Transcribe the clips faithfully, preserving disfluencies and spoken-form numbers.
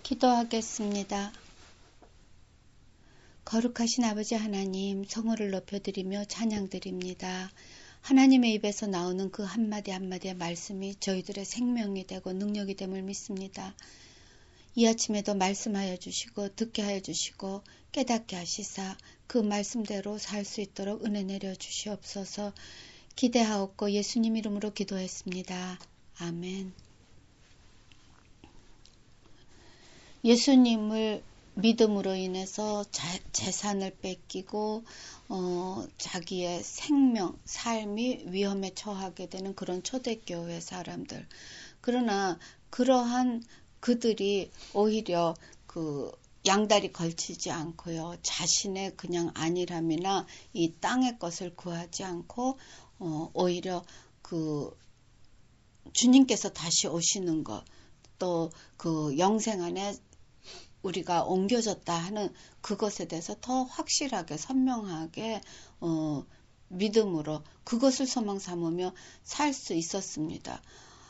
기도하겠습니다. 거룩하신 아버지 하나님, 성호를 높여드리며 찬양드립니다. 하나님의 입에서 나오는 그 한마디 한마디의 말씀이 저희들의 생명이 되고 능력이 됨을 믿습니다. 이 아침에도 말씀하여 주시고 듣게 하여 주시고 깨닫게 하시사 그 말씀대로 살 수 있도록 은혜 내려 주시옵소서. 기대하옵고 예수님 이름으로 기도했습니다. 아멘. 예수님을 믿음으로 인해서 자, 재산을 뺏기고 어, 자기의 생명, 삶이 위험에 처하게 되는 그런 초대교회 사람들. 그러나 그러한 그들이 오히려 그 양다리 걸치지 않고요. 자신의 그냥 안일함이나 이 땅의 것을 구하지 않고 어, 오히려 그 주님께서 다시 오시는 것, 또 그 영생 안에 우리가 옮겨졌다 하는 그것에 대해서 더 확실하게 선명하게 어, 믿음으로 그것을 소망 삼으며 살 수 있었습니다.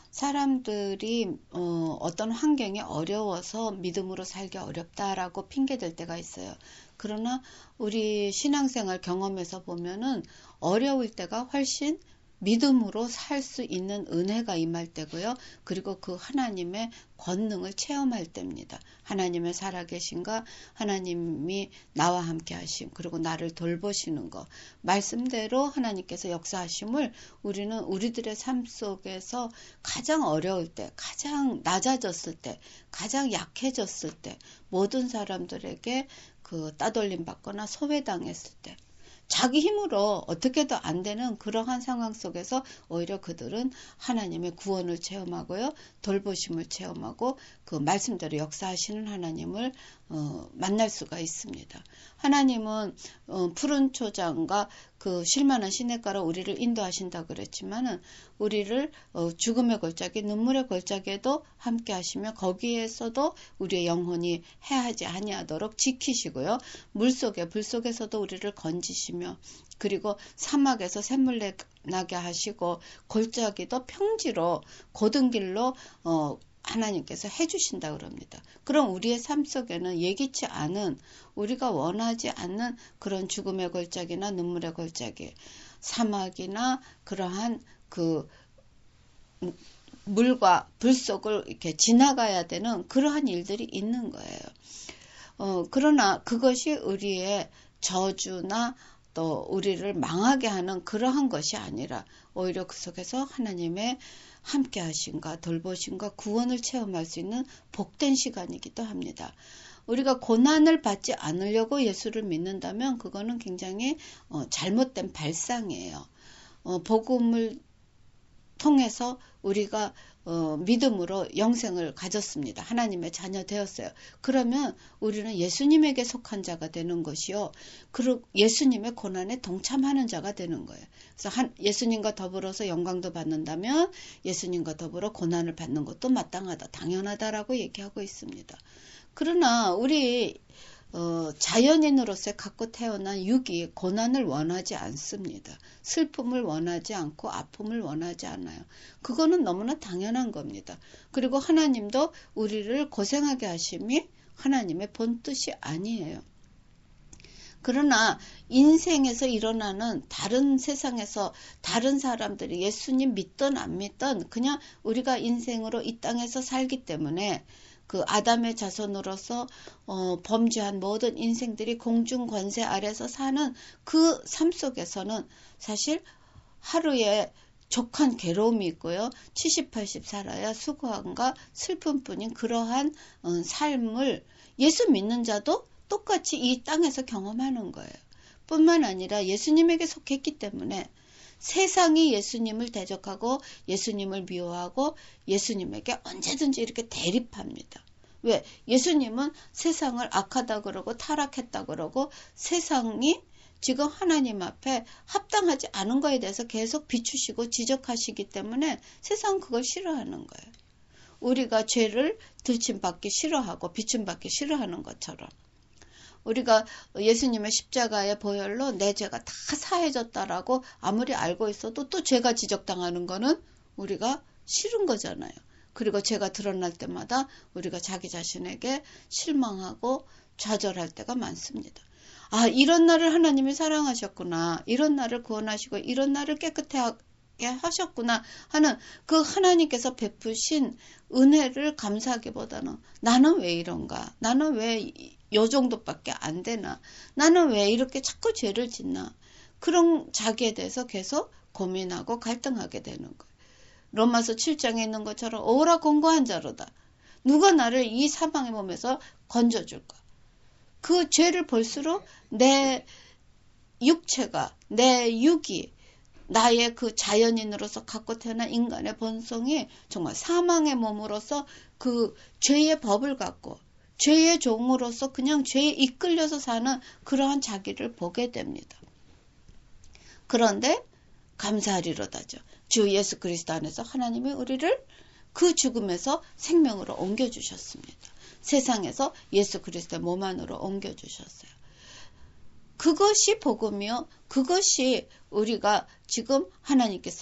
사람들이 어, 어떤 환경이 어려워서 믿음으로 살기 어렵다라고 핑계댈 때가 있어요. 그러나 우리 신앙생활 경험에서 보면은 어려울 때가 훨씬 믿음으로 살 수 있는 은혜가 임할 때고요. 그리고 그 하나님의 권능을 체험할 때입니다. 하나님의 살아계신가, 하나님이 나와 함께 하심, 그리고 나를 돌보시는 것. 말씀대로 하나님께서 역사하심을 우리는 우리들의 삶 속에서 가장 어려울 때, 가장 낮아졌을 때, 가장 약해졌을 때, 모든 사람들에게 그 따돌림 받거나 소외당했을 때, 자기 힘으로 어떻게도 안 되는 그러한 상황 속에서 오히려 그들은 하나님의 구원을 체험하고요. 돌보심을 체험하고 그 말씀대로 역사하시는 하나님을 어, 만날 수가 있습니다. 하나님은 어, 푸른 초장과 그 쉴만한 시냇가로 우리를 인도하신다고 그랬지만은 우리를 어, 죽음의 골짜기, 눈물의 골짜기에도 함께 하시며 거기에서도 우리의 영혼이 해하지 아니하도록 지키시고요. 물속에 불 속에서도 우리를 건지시며 그리고 사막에서 샘물 나게 하시고 골짜기도 평지로 고든 길로 어, 하나님께서 해주신다고 그럽니다. 그럼 우리의 삶 속에는 예기치 않은 우리가 원하지 않는 그런 죽음의 골짜기나 눈물의 골짜기, 사막이나 그러한 그 물과 불 속을 이렇게 지나가야 되는 그러한 일들이 있는 거예요. 어, 그러나 그것이 우리의 저주나 또 우리를 망하게 하는 그러한 것이 아니라 오히려 그 속에서 하나님의 함께 하심과 돌보심과 구원을 체험할 수 있는 복된 시간이기도 합니다. 우리가 고난을 받지 않으려고 예수를 믿는다면 그거는 굉장히 어, 잘못된 발상이에요. 어, 복음을 통해서 우리가 어, 믿음으로 영생을 가졌습니다. 하나님의 자녀 되었어요. 그러면 우리는 예수님에게 속한 자가 되는 것이요. 그리고 예수님의 고난에 동참하는 자가 되는 거예요. 그래서 한, 예수님과 더불어서 영광도 받는다면 예수님과 더불어 고난을 받는 것도 마땅하다, 당연하다라고 얘기하고 있습니다. 그러나 우리 어, 자연인으로서 갖고 태어난 육이 고난을 원하지 않습니다. 슬픔을 원하지 않고 아픔을 원하지 않아요. 그거는 너무나 당연한 겁니다. 그리고 하나님도 우리를 고생하게 하심이 하나님의 본뜻이 아니에요. 그러나 인생에서 일어나는 다른 세상에서 다른 사람들이 예수님 믿든 안 믿든 그냥 우리가 인생으로 이 땅에서 살기 때문에 그 아담의 자손으로서 어, 범죄한 모든 인생들이 공중 권세 아래서 사는 그 삶 속에서는 사실 하루에 족한 괴로움이 있고요. 칠십, 팔십 살아야 수고함과 슬픔뿐인 그러한 어, 삶을 예수 믿는 자도 똑같이 이 땅에서 경험하는 거예요. 뿐만 아니라 예수님에게 속했기 때문에 세상이 예수님을 대적하고 예수님을 미워하고 예수님에게 언제든지 이렇게 대립합니다. 왜? 예수님은 세상을 악하다 그러고 타락했다 그러고 세상이 지금 하나님 앞에 합당하지 않은 거에 대해서 계속 비추시고 지적하시기 때문에 세상은 그걸 싫어하는 거예요. 우리가 죄를 들침받기 싫어하고 비춤받기 싫어하는 것처럼 우리가 예수님의 십자가의 보혈로 내 죄가 다 사해졌다라고 아무리 알고 있어도 또 죄가 지적당하는 거는 우리가 싫은 거잖아요. 그리고 죄가 드러날 때마다 우리가 자기 자신에게 실망하고 좌절할 때가 많습니다. 아, 이런 나를 하나님이 사랑하셨구나. 이런 나를 구원하시고 이런 나를 깨끗하게 하셨구나 하는 그 하나님께서 베푸신 은혜를 감사하기보다는 나는 왜 이런가? 나는 왜 요 정도밖에 안 되나? 나는 왜 이렇게 자꾸 죄를 짓나? 그런 자기에 대해서 계속 고민하고 갈등하게 되는 거예요. 로마서 칠 장에 있는 것처럼 오라 공고한 자로다. 누가 나를 이 사망의 몸에서 건져줄까? 그 죄를 볼수록 내 육체가, 내 육이, 나의 그 자연인으로서 갖고 태어난 인간의 본성이 정말 사망의 몸으로서 그 죄의 법을 갖고 죄의 종으로서 그냥 죄에 이끌려서 사는 그러한 자기를 보게 됩니다. 그런데 감사하리로다죠. 주 예수 그리스도 안에서 하나님이 우리를 그 죽음에서 생명으로 옮겨주셨습니다. 세상에서 예수 그리스도의 몸 안으로 옮겨주셨어요. 그것이 복음이요. 그것이 우리가 지금 하나님께서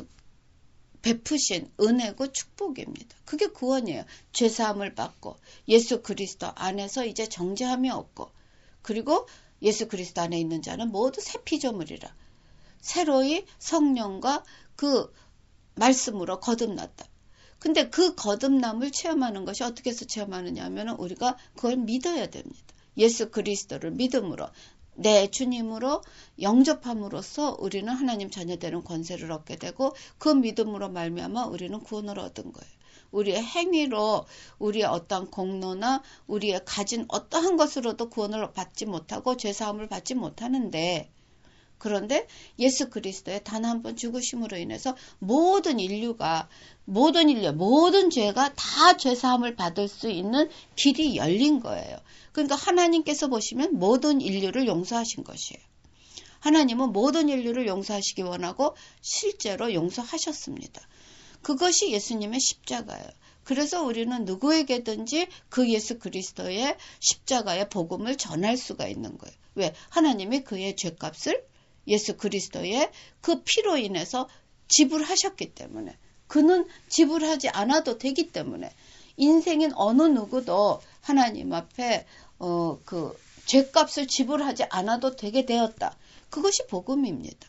베푸신 은혜고 축복입니다. 그게 구원이에요. 죄사함을 받고 예수 그리스도 안에서 이제 정죄함이 없고 그리고 예수 그리스도 안에 있는 자는 모두 새 피조물이라. 새로이 성령과 그 말씀으로 거듭났다. 근데 그 거듭남을 체험하는 것이 어떻게 해서 체험하느냐 하면 우리가 그걸 믿어야 됩니다. 예수 그리스도를 믿음으로 내 주님으로 영접함으로써 우리는 하나님 자녀되는 권세를 얻게 되고 그 믿음으로 말미암아 우리는 구원을 얻은 거예요. 우리의 행위로 우리의 어떠한 공로나 우리의 가진 어떠한 것으로도 구원을 받지 못하고 죄사함을 받지 못하는데 그런데 예수 그리스도의 단 한 번 죽으심으로 인해서 모든 인류가 모든 인류, 모든 죄가 다 죄사함을 받을 수 있는 길이 열린 거예요. 그러니까 하나님께서 보시면 모든 인류를 용서하신 것이에요. 하나님은 모든 인류를 용서하시기 원하고 실제로 용서하셨습니다. 그것이 예수님의 십자가예요. 그래서 우리는 누구에게든지 그 예수 그리스도의 십자가의 복음을 전할 수가 있는 거예요. 왜? 하나님이 그의 죄값을 예수 그리스도의 그 피로 인해서 지불하셨기 때문에 그는 지불하지 않아도 되기 때문에 인생인 어느 누구도 하나님 앞에 어, 그 죄값을 지불하지 않아도 되게 되었다. 그것이 복음입니다.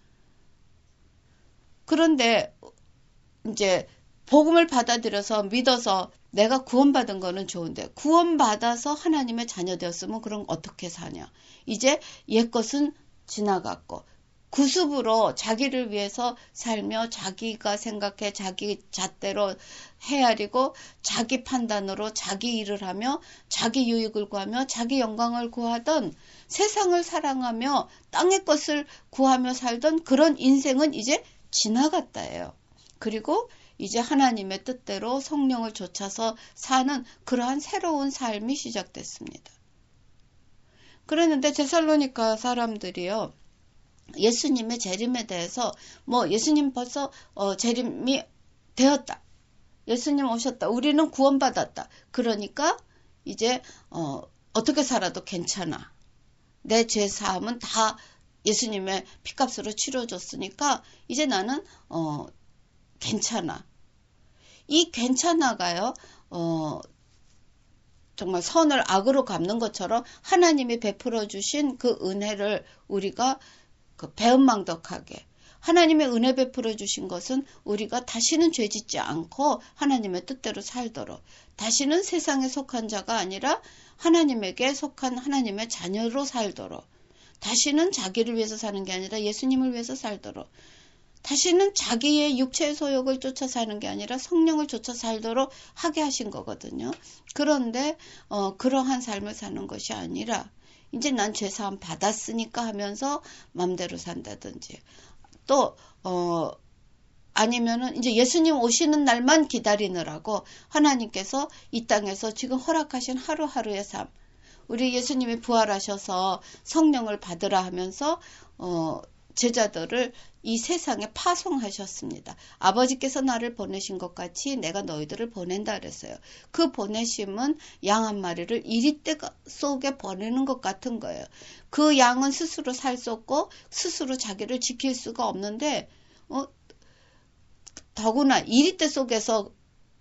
그런데 이제 복음을 받아들여서 믿어서 내가 구원받은 거는 좋은데 구원받아서 하나님의 자녀 되었으면 그럼 어떻게 사냐. 이제 옛것은 지나갔고 구습으로 자기를 위해서 살며 자기가 생각해 자기 잣대로 헤아리고 자기 판단으로 자기 일을 하며 자기 유익을 구하며 자기 영광을 구하던 세상을 사랑하며 땅의 것을 구하며 살던 그런 인생은 이제 지나갔다예요. 그리고 이제 하나님의 뜻대로 성령을 좇아서 사는 그러한 새로운 삶이 시작됐습니다. 그랬는데 데살로니가 사람들이요. 예수님의 재림에 대해서 뭐 예수님 벌써 어, 재림이 되었다. 예수님 오셨다. 우리는 구원받았다. 그러니까 이제 어, 어떻게 살아도 괜찮아. 내 죄사함은 다 예수님의 피값으로 치러줬으니까 이제 나는 어, 괜찮아. 이 괜찮아가요. 어, 정말 선을 악으로 갚는 것처럼 하나님이 베풀어 주신 그 은혜를 우리가 그 배은망덕하게 하나님의 은혜 베풀어 주신 것은 우리가 다시는 죄짓지 않고 하나님의 뜻대로 살도록 다시는 세상에 속한 자가 아니라 하나님에게 속한 하나님의 자녀로 살도록 다시는 자기를 위해서 사는 게 아니라 예수님을 위해서 살도록 다시는 자기의 육체의 소욕을 쫓아 사는 게 아니라 성령을 쫓아 살도록 하게 하신 거거든요. 그런데 어, 그러한 삶을 사는 것이 아니라 이제 난 죄사함 받았으니까 하면서 맘대로 산다든지 또 어, 아니면은 이제 예수님 오시는 날만 기다리느라고 하나님께서 이 땅에서 지금 허락하신 하루하루의 삶 우리 예수님이 부활하셔서 성령을 받으라 하면서 어, 제자들을 이 세상에 파송하셨습니다. 아버지께서 나를 보내신 것 같이 내가 너희들을 보낸다 그랬어요. 그 보내심은 양 한 마리를 이리떼 속에 보내는 것 같은 거예요. 그 양은 스스로 살 수 없고 스스로 자기를 지킬 수가 없는데 어, 더구나 이리떼 속에서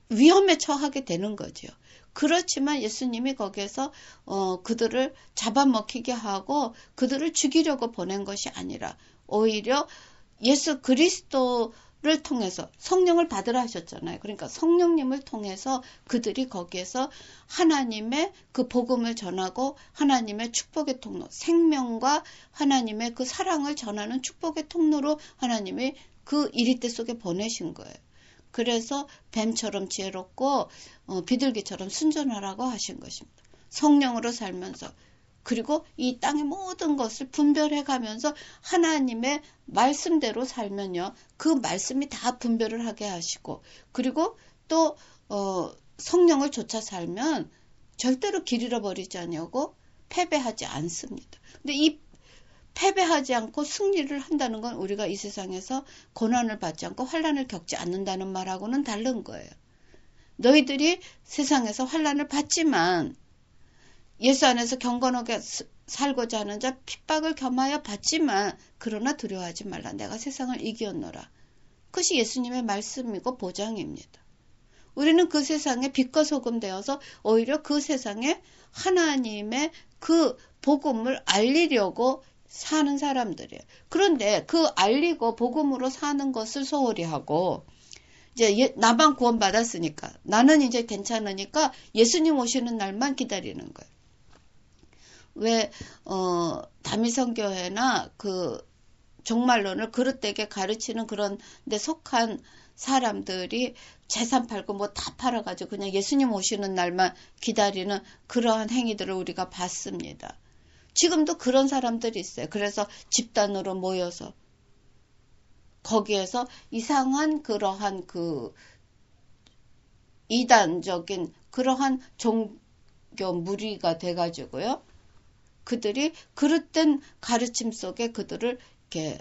위험에 처하게 되는 거죠. 그렇지만 예수님이 거기에서 어, 그들을 잡아먹히게 하고 그들을 죽이려고 보낸 것이 아니라 오히려 예수 그리스도를 통해서 성령을 받으라 하셨잖아요. 그러니까 성령님을 통해서 그들이 거기에서 하나님의 그 복음을 전하고 하나님의 축복의 통로, 생명과 하나님의 그 사랑을 전하는 축복의 통로로 하나님이 그 이리떼 속에 보내신 거예요. 그래서 뱀처럼 지혜롭고 어, 비둘기처럼 순전하라고 하신 것입니다. 성령으로 살면서 그리고 이 땅의 모든 것을 분별해 가면서 하나님의 말씀대로 살면요. 그 말씀이 다 분별을 하게 하시고 그리고 또 어, 성령을 좇아 살면 절대로 길 잃어버리지 않냐고 패배하지 않습니다. 근데 이 패배하지 않고 승리를 한다는 건 우리가 이 세상에서 고난을 받지 않고 환난을 겪지 않는다는 말하고는 다른 거예요. 너희들이 세상에서 환난을 받지만 예수 안에서 경건하게 살고자 하는 자 핍박을 겸하여 받지만 그러나 두려워하지 말라. 내가 세상을 이기었노라. 그것이 예수님의 말씀이고 보장입니다. 우리는 그 세상에 빛과 소금 되어서 오히려 그 세상에 하나님의 그 복음을 알리려고 사는 사람들이에요. 그런데 그 알리고 복음으로 사는 것을 소홀히 하고 이제 나만 구원받았으니까 나는 이제 괜찮으니까 예수님 오시는 날만 기다리는 거예요. 왜 어, 다미성교회나 그 종말론을 그릇되게 가르치는 그런 데 속한 사람들이 재산 팔고 뭐 다 팔아가지고 그냥 예수님 오시는 날만 기다리는 그러한 행위들을 우리가 봤습니다. 지금도 그런 사람들이 있어요. 그래서 집단으로 모여서 거기에서 이상한 그러한 그 이단적인 그러한 종교 무리가 돼가지고요. 그들이 그릇된 가르침 속에 그들을 이렇게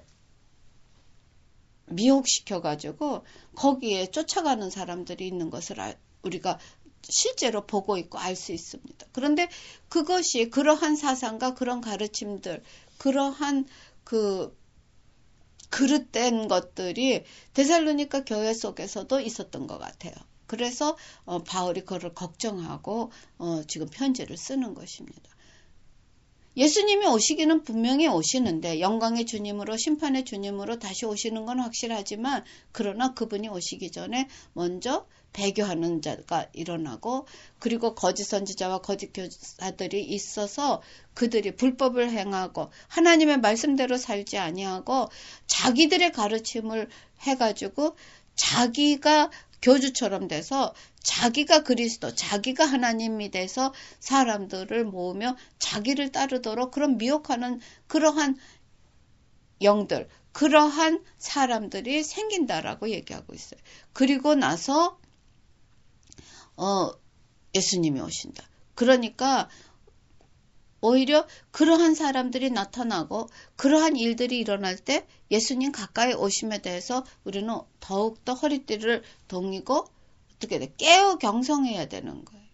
미혹시켜가지고 거기에 쫓아가는 사람들이 있는 것을 우리가 실제로 보고 있고 알 수 있습니다. 그런데 그것이 그러한 사상과 그런 가르침들, 그러한 그 그릇된 것들이 데살로니가 교회 속에서도 있었던 것 같아요. 그래서 어, 바울이 그걸 걱정하고 어, 지금 편지를 쓰는 것입니다. 예수님이 오시기는 분명히 오시는데 영광의 주님으로 심판의 주님으로 다시 오시는 건 확실하지만 그러나 그분이 오시기 전에 먼저 배교하는 자가 일어나고 그리고 거짓 선지자와 거짓 교사들이 있어서 그들이 불법을 행하고 하나님의 말씀대로 살지 아니하고 자기들의 가르침을 해가지고 자기가 교주처럼 돼서 자기가 그리스도, 자기가 하나님이 돼서 사람들을 모으며 자기를 따르도록 그런 미혹하는 그러한 영들, 그러한 사람들이 생긴다라고 얘기하고 있어요. 그리고 나서 어, 예수님이 오신다. 그러니까 오히려 그러한 사람들이 나타나고 그러한 일들이 일어날 때 예수님 가까이 오심에 대해서 우리는 더욱더 허리띠를 동이고 어떻게 돼? 깨어 경성해야 되는 거예요.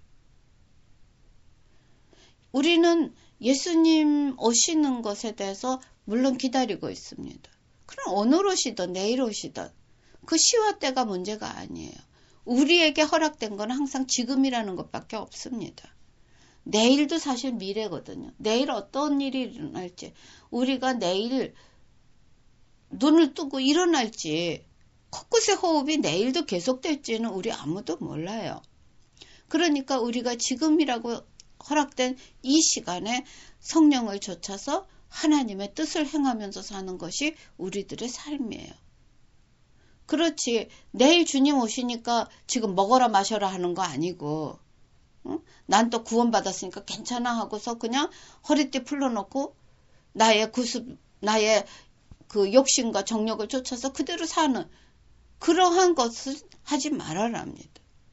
우리는 예수님 오시는 것에 대해서 물론 기다리고 있습니다. 그럼 오늘 오시든 내일 오시든 그 시와 때가 문제가 아니에요. 우리에게 허락된 건 항상 지금이라는 것밖에 없습니다. 내일도 사실 미래거든요. 내일 어떤 일이 일어날지, 우리가 내일 눈을 뜨고 일어날지, 코끝의 호흡이 내일도 계속될지는 우리 아무도 몰라요. 그러니까 우리가 지금이라고 허락된 이 시간에 성령을 좇아서 하나님의 뜻을 행하면서 사는 것이 우리들의 삶이에요. 그렇지, 내일 주님 오시니까 지금 먹어라 마셔라 하는 거 아니고, 응? 난 또 구원받았으니까 괜찮아 하고서 그냥 허리띠 풀러놓고 나의 구습, 나의 그 욕심과 정욕을 쫓아서 그대로 사는 그러한 것을 하지 말아랍니다.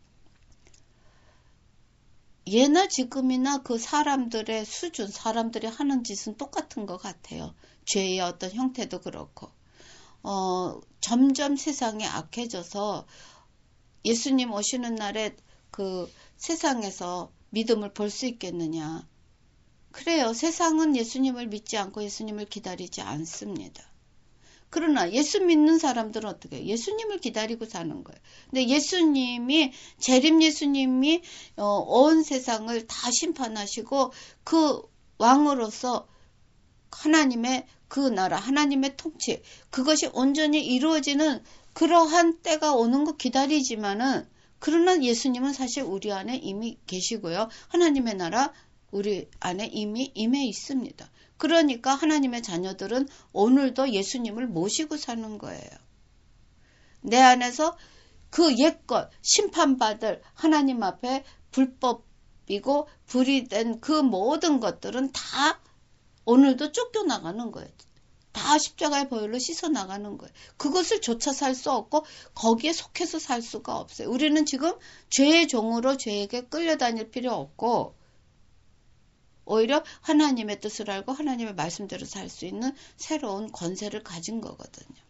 예나 지금이나 그 사람들의 수준, 사람들이 하는 짓은 똑같은 것 같아요. 죄의 어떤 형태도 그렇고. 어, 점점 세상이 악해져서 예수님 오시는 날에 그 세상에서 믿음을 볼 수 있겠느냐. 그래요. 세상은 예수님을 믿지 않고 예수님을 기다리지 않습니다. 그러나 예수 믿는 사람들은 어떻게 해요? 예수님을 기다리고 사는 거예요. 근데 예수님이, 재림 예수님이 어, 온 세상을 다 심판하시고 그 왕으로서 하나님의 그 나라, 하나님의 통치, 그것이 온전히 이루어지는 그러한 때가 오는 거 기다리지만은, 그러나 예수님은 사실 우리 안에 이미 계시고요. 하나님의 나라 우리 안에 이미 임해 있습니다. 그러니까 하나님의 자녀들은 오늘도 예수님을 모시고 사는 거예요. 내 안에서 그 옛것, 심판받을 하나님 앞에 불법이고 불이 된 그 모든 것들은 다 오늘도 쫓겨나가는 거예요. 다 십자가의 보혈로 씻어나가는 거예요. 그것을 조차 살 수 없고 거기에 속해서 살 수가 없어요. 우리는 지금 죄의 종으로 죄에게 끌려다닐 필요 없고 오히려 하나님의 뜻을 알고 하나님의 말씀대로 살 수 있는 새로운 권세를 가진 거거든요.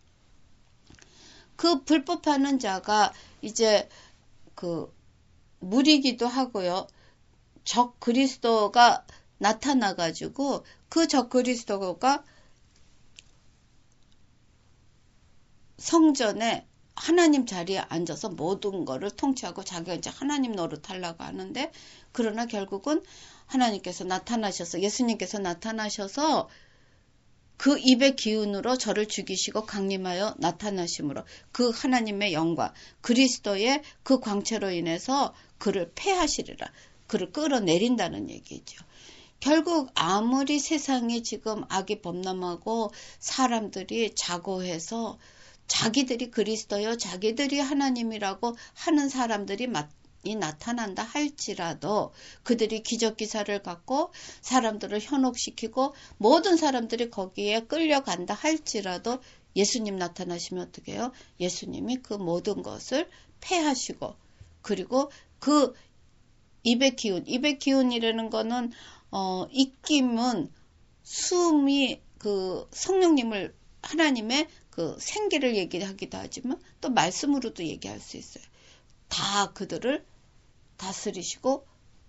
그 불법하는 자가 이제 그 무리기도 하고요. 적 그리스도가 나타나가지고 그 적 그리스도가 성전에 하나님 자리에 앉아서 모든 거를 통치하고 자기가 이제 하나님 노릇하려고 하는데, 그러나 결국은 하나님께서 나타나셔서, 예수님께서 나타나셔서 그 입의 기운으로 저를 죽이시고 강림하여 나타나심으로 그 하나님의 영광, 그리스도의 그 광채로 인해서 그를 패하시리라. 그를 끌어내린다는 얘기죠. 결국 아무리 세상에 지금 악이 범람하고 사람들이 자고해서 자기들이 그리스도요, 자기들이 하나님이라고 하는 사람들이 많이 나타난다 할지라도, 그들이 기적기사를 갖고 사람들을 현혹시키고 모든 사람들이 거기에 끌려간다 할지라도 예수님 나타나시면 어떻게 해요? 예수님이 그 모든 것을 패하시고, 그리고 그 입의 기운, 입의 기운이라는 거는 어, 입김은 숨이 그 성령님을, 하나님의 그 생기를 얘기하기도 하지만 또 말씀으로도 얘기할 수 있어요. 다 그들을 다스리시고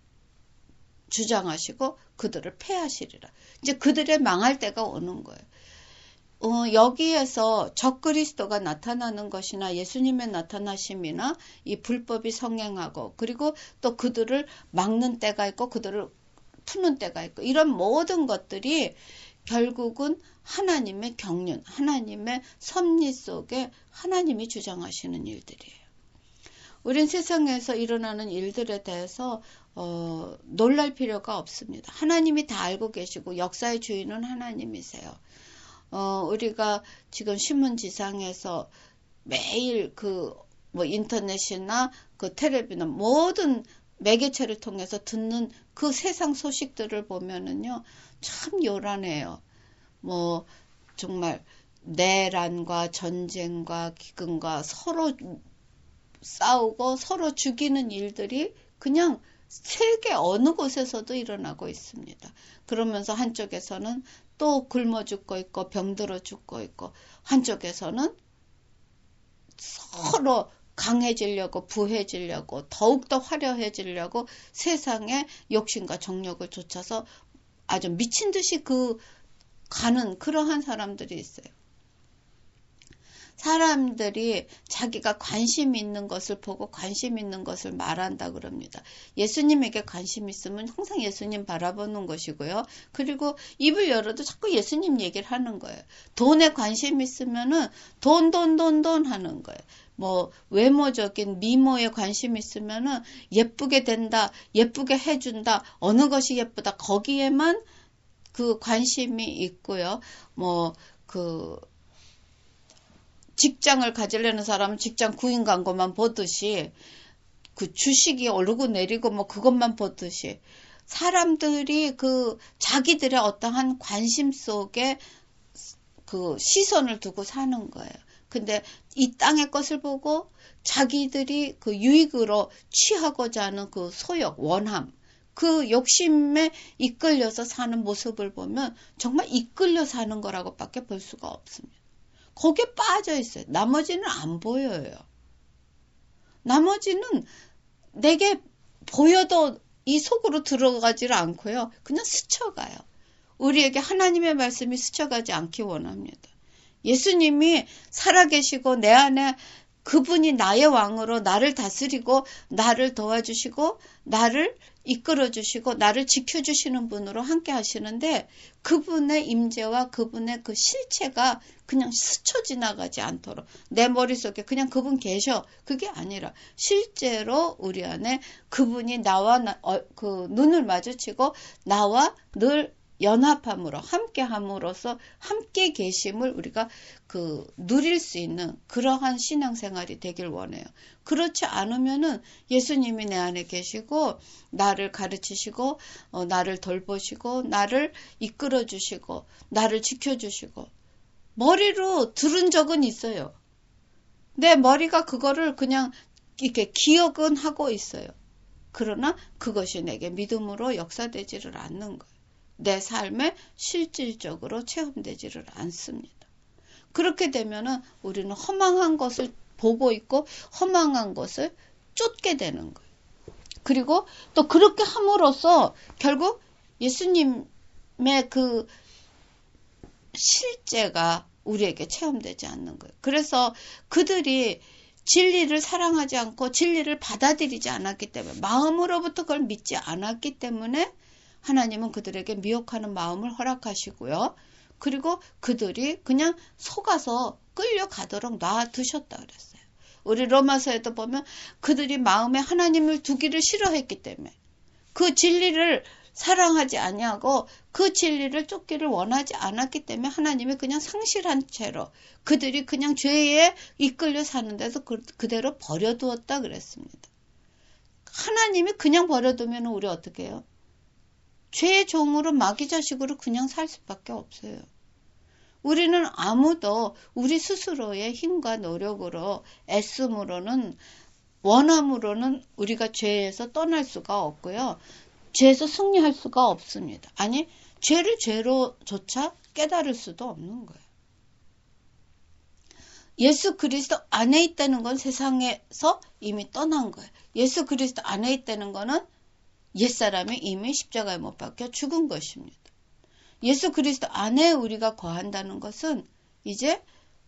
주장하시고 그들을 패하시리라. 이제 그들의 망할 때가 오는 거예요. 어, 여기에서 적그리스도가 나타나는 것이나 예수님의 나타나심이나 이 불법이 성행하고, 그리고 또 그들을 막는 때가 있고 그들을 푸는 때가 있고, 이런 모든 것들이 결국은 하나님의 경륜, 하나님의 섭리 속에 하나님이 주장하시는 일들이에요. 우린 세상에서 일어나는 일들에 대해서 어, 놀랄 필요가 없습니다. 하나님이 다 알고 계시고 역사의 주인은 하나님이세요. 어, 우리가 지금 신문지상에서 매일 그 뭐 인터넷이나 그 텔레비나 모든 매개체를 통해서 듣는 그 세상 소식들을 보면은요, 참 요란해요. 뭐 정말 내란과 전쟁과 기근과 서로 싸우고 서로 죽이는 일들이 그냥 세계 어느 곳에서도 일어나고 있습니다. 그러면서 한쪽에서는 또 굶어 죽고 있고 병들어 죽고 있고, 한쪽에서는 서로 강해지려고 부해지려고 더욱더 화려해지려고 세상의 욕심과 정욕을 쫓아서 아주 미친 듯이 그 가는 그러한 사람들이 있어요. 사람들이 자기가 관심 있는 것을 보고 관심 있는 것을 말한다 그럽니다. 예수님에게 관심 있으면 항상 예수님 바라보는 것이고요. 그리고 입을 열어도 자꾸 예수님 얘기를 하는 거예요. 돈에 관심 있으면은 돈, 돈, 돈, 돈 하는 거예요. 뭐 외모적인 미모에 관심 있으면은 예쁘게 된다, 예쁘게 해준다, 어느 것이 예쁘다, 거기에만 그 관심이 있고요. 뭐 그 직장을 가지려는 사람은 직장 구인 광고만 보듯이, 그 주식이 오르고 내리고 뭐 그것만 보듯이 사람들이 그 자기들의 어떠한 관심 속에 그 시선을 두고 사는 거예요. 근데 이 땅의 것을 보고 자기들이 그 유익으로 취하고자 하는 그 소욕, 원함, 그 욕심에 이끌려서 사는 모습을 보면 정말 이끌려 사는 거라고 밖에 볼 수가 없습니다. 거기에 빠져 있어요. 나머지는 안 보여요. 나머지는 내게 보여도 이 속으로 들어가지를 않고요. 그냥 스쳐가요. 우리에게 하나님의 말씀이 스쳐가지 않기 원합니다. 예수님이 살아계시고 내 안에 그분이 나의 왕으로 나를 다스리고 나를 도와주시고 나를 이끌어주시고 나를 지켜주시는 분으로 함께 하시는데 그분의 임재와 그분의 그 실체가 그냥 스쳐 지나가지 않도록 내 머릿속에 그냥 그분 계셔. 그게 아니라 실제로 우리 안에 그분이 나와 나, 어, 그 눈을 마주치고 나와 늘 연합함으로 함께함으로써 함께 계심을 우리가 그 누릴 수 있는 그러한 신앙생활이 되길 원해요. 그렇지 않으면은 예수님이 내 안에 계시고 나를 가르치시고 어, 나를 돌보시고 나를 이끌어 주시고 나를 지켜 주시고 머리로 들은 적은 있어요. 내 머리가 그거를 그냥 이렇게 기억은 하고 있어요. 그러나 그것이 내게 믿음으로 역사되지를 않는 거예요. 내 삶에 실질적으로 체험되지를 않습니다. 그렇게 되면은 우리는 허망한 것을 보고 있고 허망한 것을 쫓게 되는 거예요. 그리고 또 그렇게 함으로써 결국 예수님의 그 실제가 우리에게 체험되지 않는 거예요. 그래서 그들이 진리를 사랑하지 않고 진리를 받아들이지 않았기 때문에 마음으로부터 그걸 믿지 않았기 때문에 하나님은 그들에게 미혹하는 마음을 허락하시고요. 그리고 그들이 그냥 속아서 끌려가도록 놔두셨다 그랬어요. 우리 로마서에도 보면 그들이 마음에 하나님을 두기를 싫어했기 때문에 그 진리를 사랑하지 아니하고 그 진리를 쫓기를 원하지 않았기 때문에 하나님이 그냥 상실한 채로 그들이 그냥 죄에 이끌려 사는 데서 그, 그대로 버려두었다 그랬습니다. 하나님이 그냥 버려두면 우리 어떻게 해요? 죄의 종으로 마귀 자식으로 그냥 살 수밖에 없어요. 우리는 아무도 우리 스스로의 힘과 노력으로 애씀으로는 원함으로는 우리가 죄에서 떠날 수가 없고요. 죄에서 승리할 수가 없습니다. 아니 죄를 죄로조차 깨달을 수도 없는 거예요. 예수 그리스도 안에 있다는 건 세상에서 이미 떠난 거예요. 예수 그리스도 안에 있다는 거는 옛사람이 이미 십자가에 못 박혀 죽은 것입니다. 예수 그리스도 안에 우리가 거한다는 것은 이제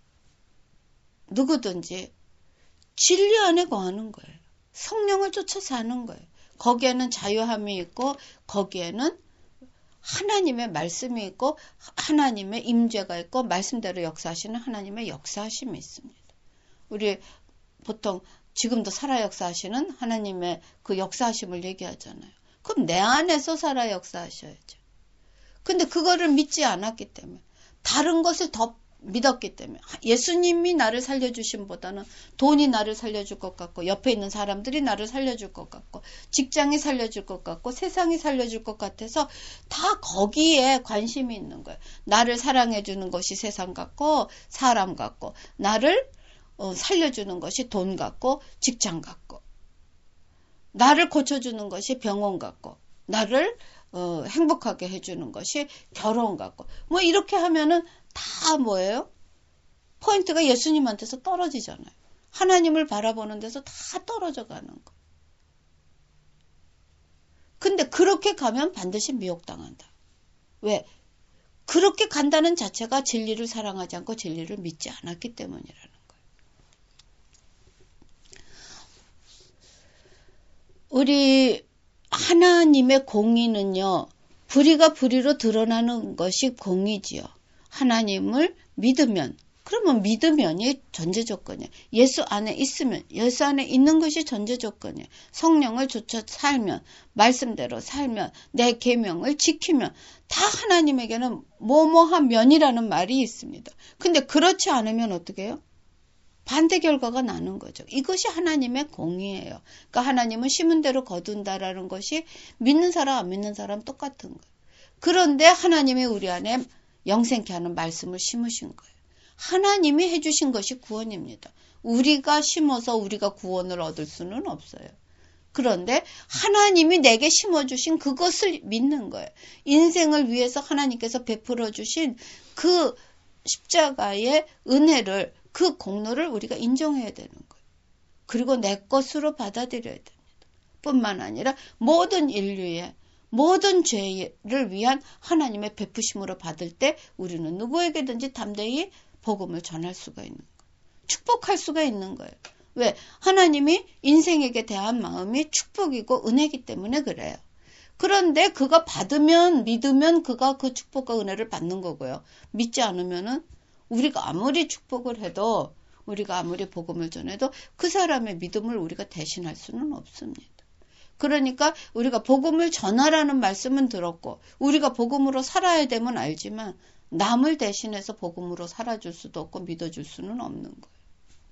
누구든지 진리 안에 거하는 거예요. 성령을 쫓아 사는 거예요. 거기에는 자유함이 있고 거기에는 하나님의 말씀이 있고 하나님의 임재가 있고 말씀대로 역사하시는 하나님의 역사하심이 있습니다. 우리 보통 지금도 살아 역사하시는 하나님의 그 역사하심을 얘기하잖아요. 그럼 내 안에서 살아 역사하셔야죠. 근데 그거를 믿지 않았기 때문에 다른 것을 더 믿었기 때문에 예수님이 나를 살려주신 보다는 돈이 나를 살려줄 것 같고 옆에 있는 사람들이 나를 살려줄 것 같고 직장이 살려줄 것 같고 세상이 살려줄 것 같아서 다 거기에 관심이 있는 거예요. 나를 사랑해 주는 것이 세상 같고 사람 같고 나를 어, 살려주는 것이 돈 같고 직장 같고 나를 고쳐주는 것이 병원 같고 나를 어, 행복하게 해주는 것이 결혼 같고 뭐 이렇게 하면은 다 뭐예요? 포인트가 예수님한테서 떨어지잖아요. 하나님을 바라보는 데서 다 떨어져 가는 거. 근데 그렇게 가면 반드시 미혹당한다. 왜? 그렇게 간다는 자체가 진리를 사랑하지 않고 진리를 믿지 않았기 때문이라는 거예요. 우리 하나님의 공의는요. 불의가 불의로 드러나는 것이 공의지요. 하나님을 믿으면 그러면 믿으면이 전제 조건이에요. 예수 안에 있으면 예수 안에 있는 것이 전제 조건이에요. 성령을 쫓아 살면 말씀대로 살면 내 계명을 지키면 다 하나님에게는 뭐뭐한 면이라는 말이 있습니다. 근데 그렇지 않으면 어떻게 해요? 반대 결과가 나는 거죠. 이것이 하나님의 공의예요. 그러니까 하나님은 심은 대로 거둔다라는 것이 믿는 사람 안 믿는 사람 똑같은 거예요. 그런데 하나님이 우리 안에 영생케 하는 말씀을 심으신 거예요. 하나님이 해주신 것이 구원입니다. 우리가 심어서 우리가 구원을 얻을 수는 없어요. 그런데 하나님이 내게 심어주신 그것을 믿는 거예요. 인생을 위해서 하나님께서 베풀어 주신 그 십자가의 은혜를 그 공로를 우리가 인정해야 되는 거예요. 그리고 내 것으로 받아들여야 됩니다. 뿐만 아니라 모든 인류의 모든 죄를 위한 하나님의 베푸심으로 받을 때 우리는 누구에게든지 담대히 복음을 전할 수가 있는 거예요. 축복할 수가 있는 거예요. 왜? 하나님이 인생에게 대한 마음이 축복이고 은혜이기 때문에 그래요. 그런데 그가 받으면, 믿으면 그가 그 축복과 은혜를 받는 거고요. 믿지 않으면은 우리가 아무리 축복을 해도, 우리가 아무리 복음을 전해도 그 사람의 믿음을 우리가 대신할 수는 없습니다. 그러니까 우리가 복음을 전하라는 말씀은 들었고, 우리가 복음으로 살아야 되면 알지만 남을 대신해서 복음으로 살아줄 수도 없고 믿어줄 수는 없는 거예요.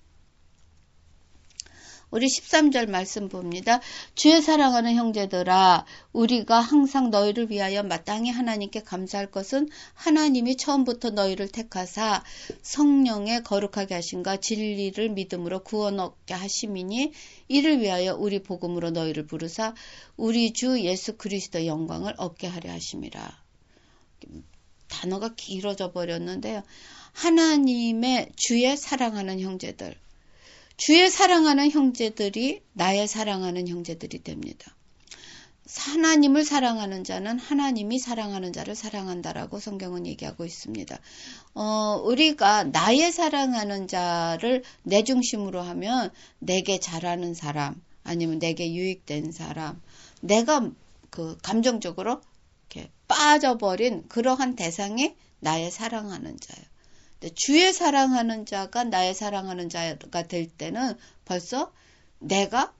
우리 십삼 절 말씀 봅니다. 주의 사랑하는 형제들아, 우리가 항상 너희를 위하여 마땅히 하나님께 감사할 것은 하나님이 처음부터 너희를 택하사 성령에 거룩하게 하심과 진리를 믿음으로 구원 얻게 하심이니, 이를 위하여 우리 복음으로 너희를 부르사 우리 주 예수 그리스도의 영광을 얻게 하려 하심이라. 단어가 길어져 버렸는데요. 하나님의 주의 사랑하는 형제들, 주의 사랑하는 형제들이 나의 사랑하는 형제들이 됩니다. 하나님을 사랑하는 자는 하나님이 사랑하는 자를 사랑한다라고 성경은 얘기하고 있습니다. 어, 우리가 나의 사랑하는 자를 내 중심으로 하면 내게 잘하는 사람, 아니면 내게 유익된 사람, 내가 그 감정적으로 이렇게 빠져버린 그러한 대상이 나의 사랑하는 자예요. 주의 사랑하는 자가 나의 사랑하는 자가 될 때는 벌써 내가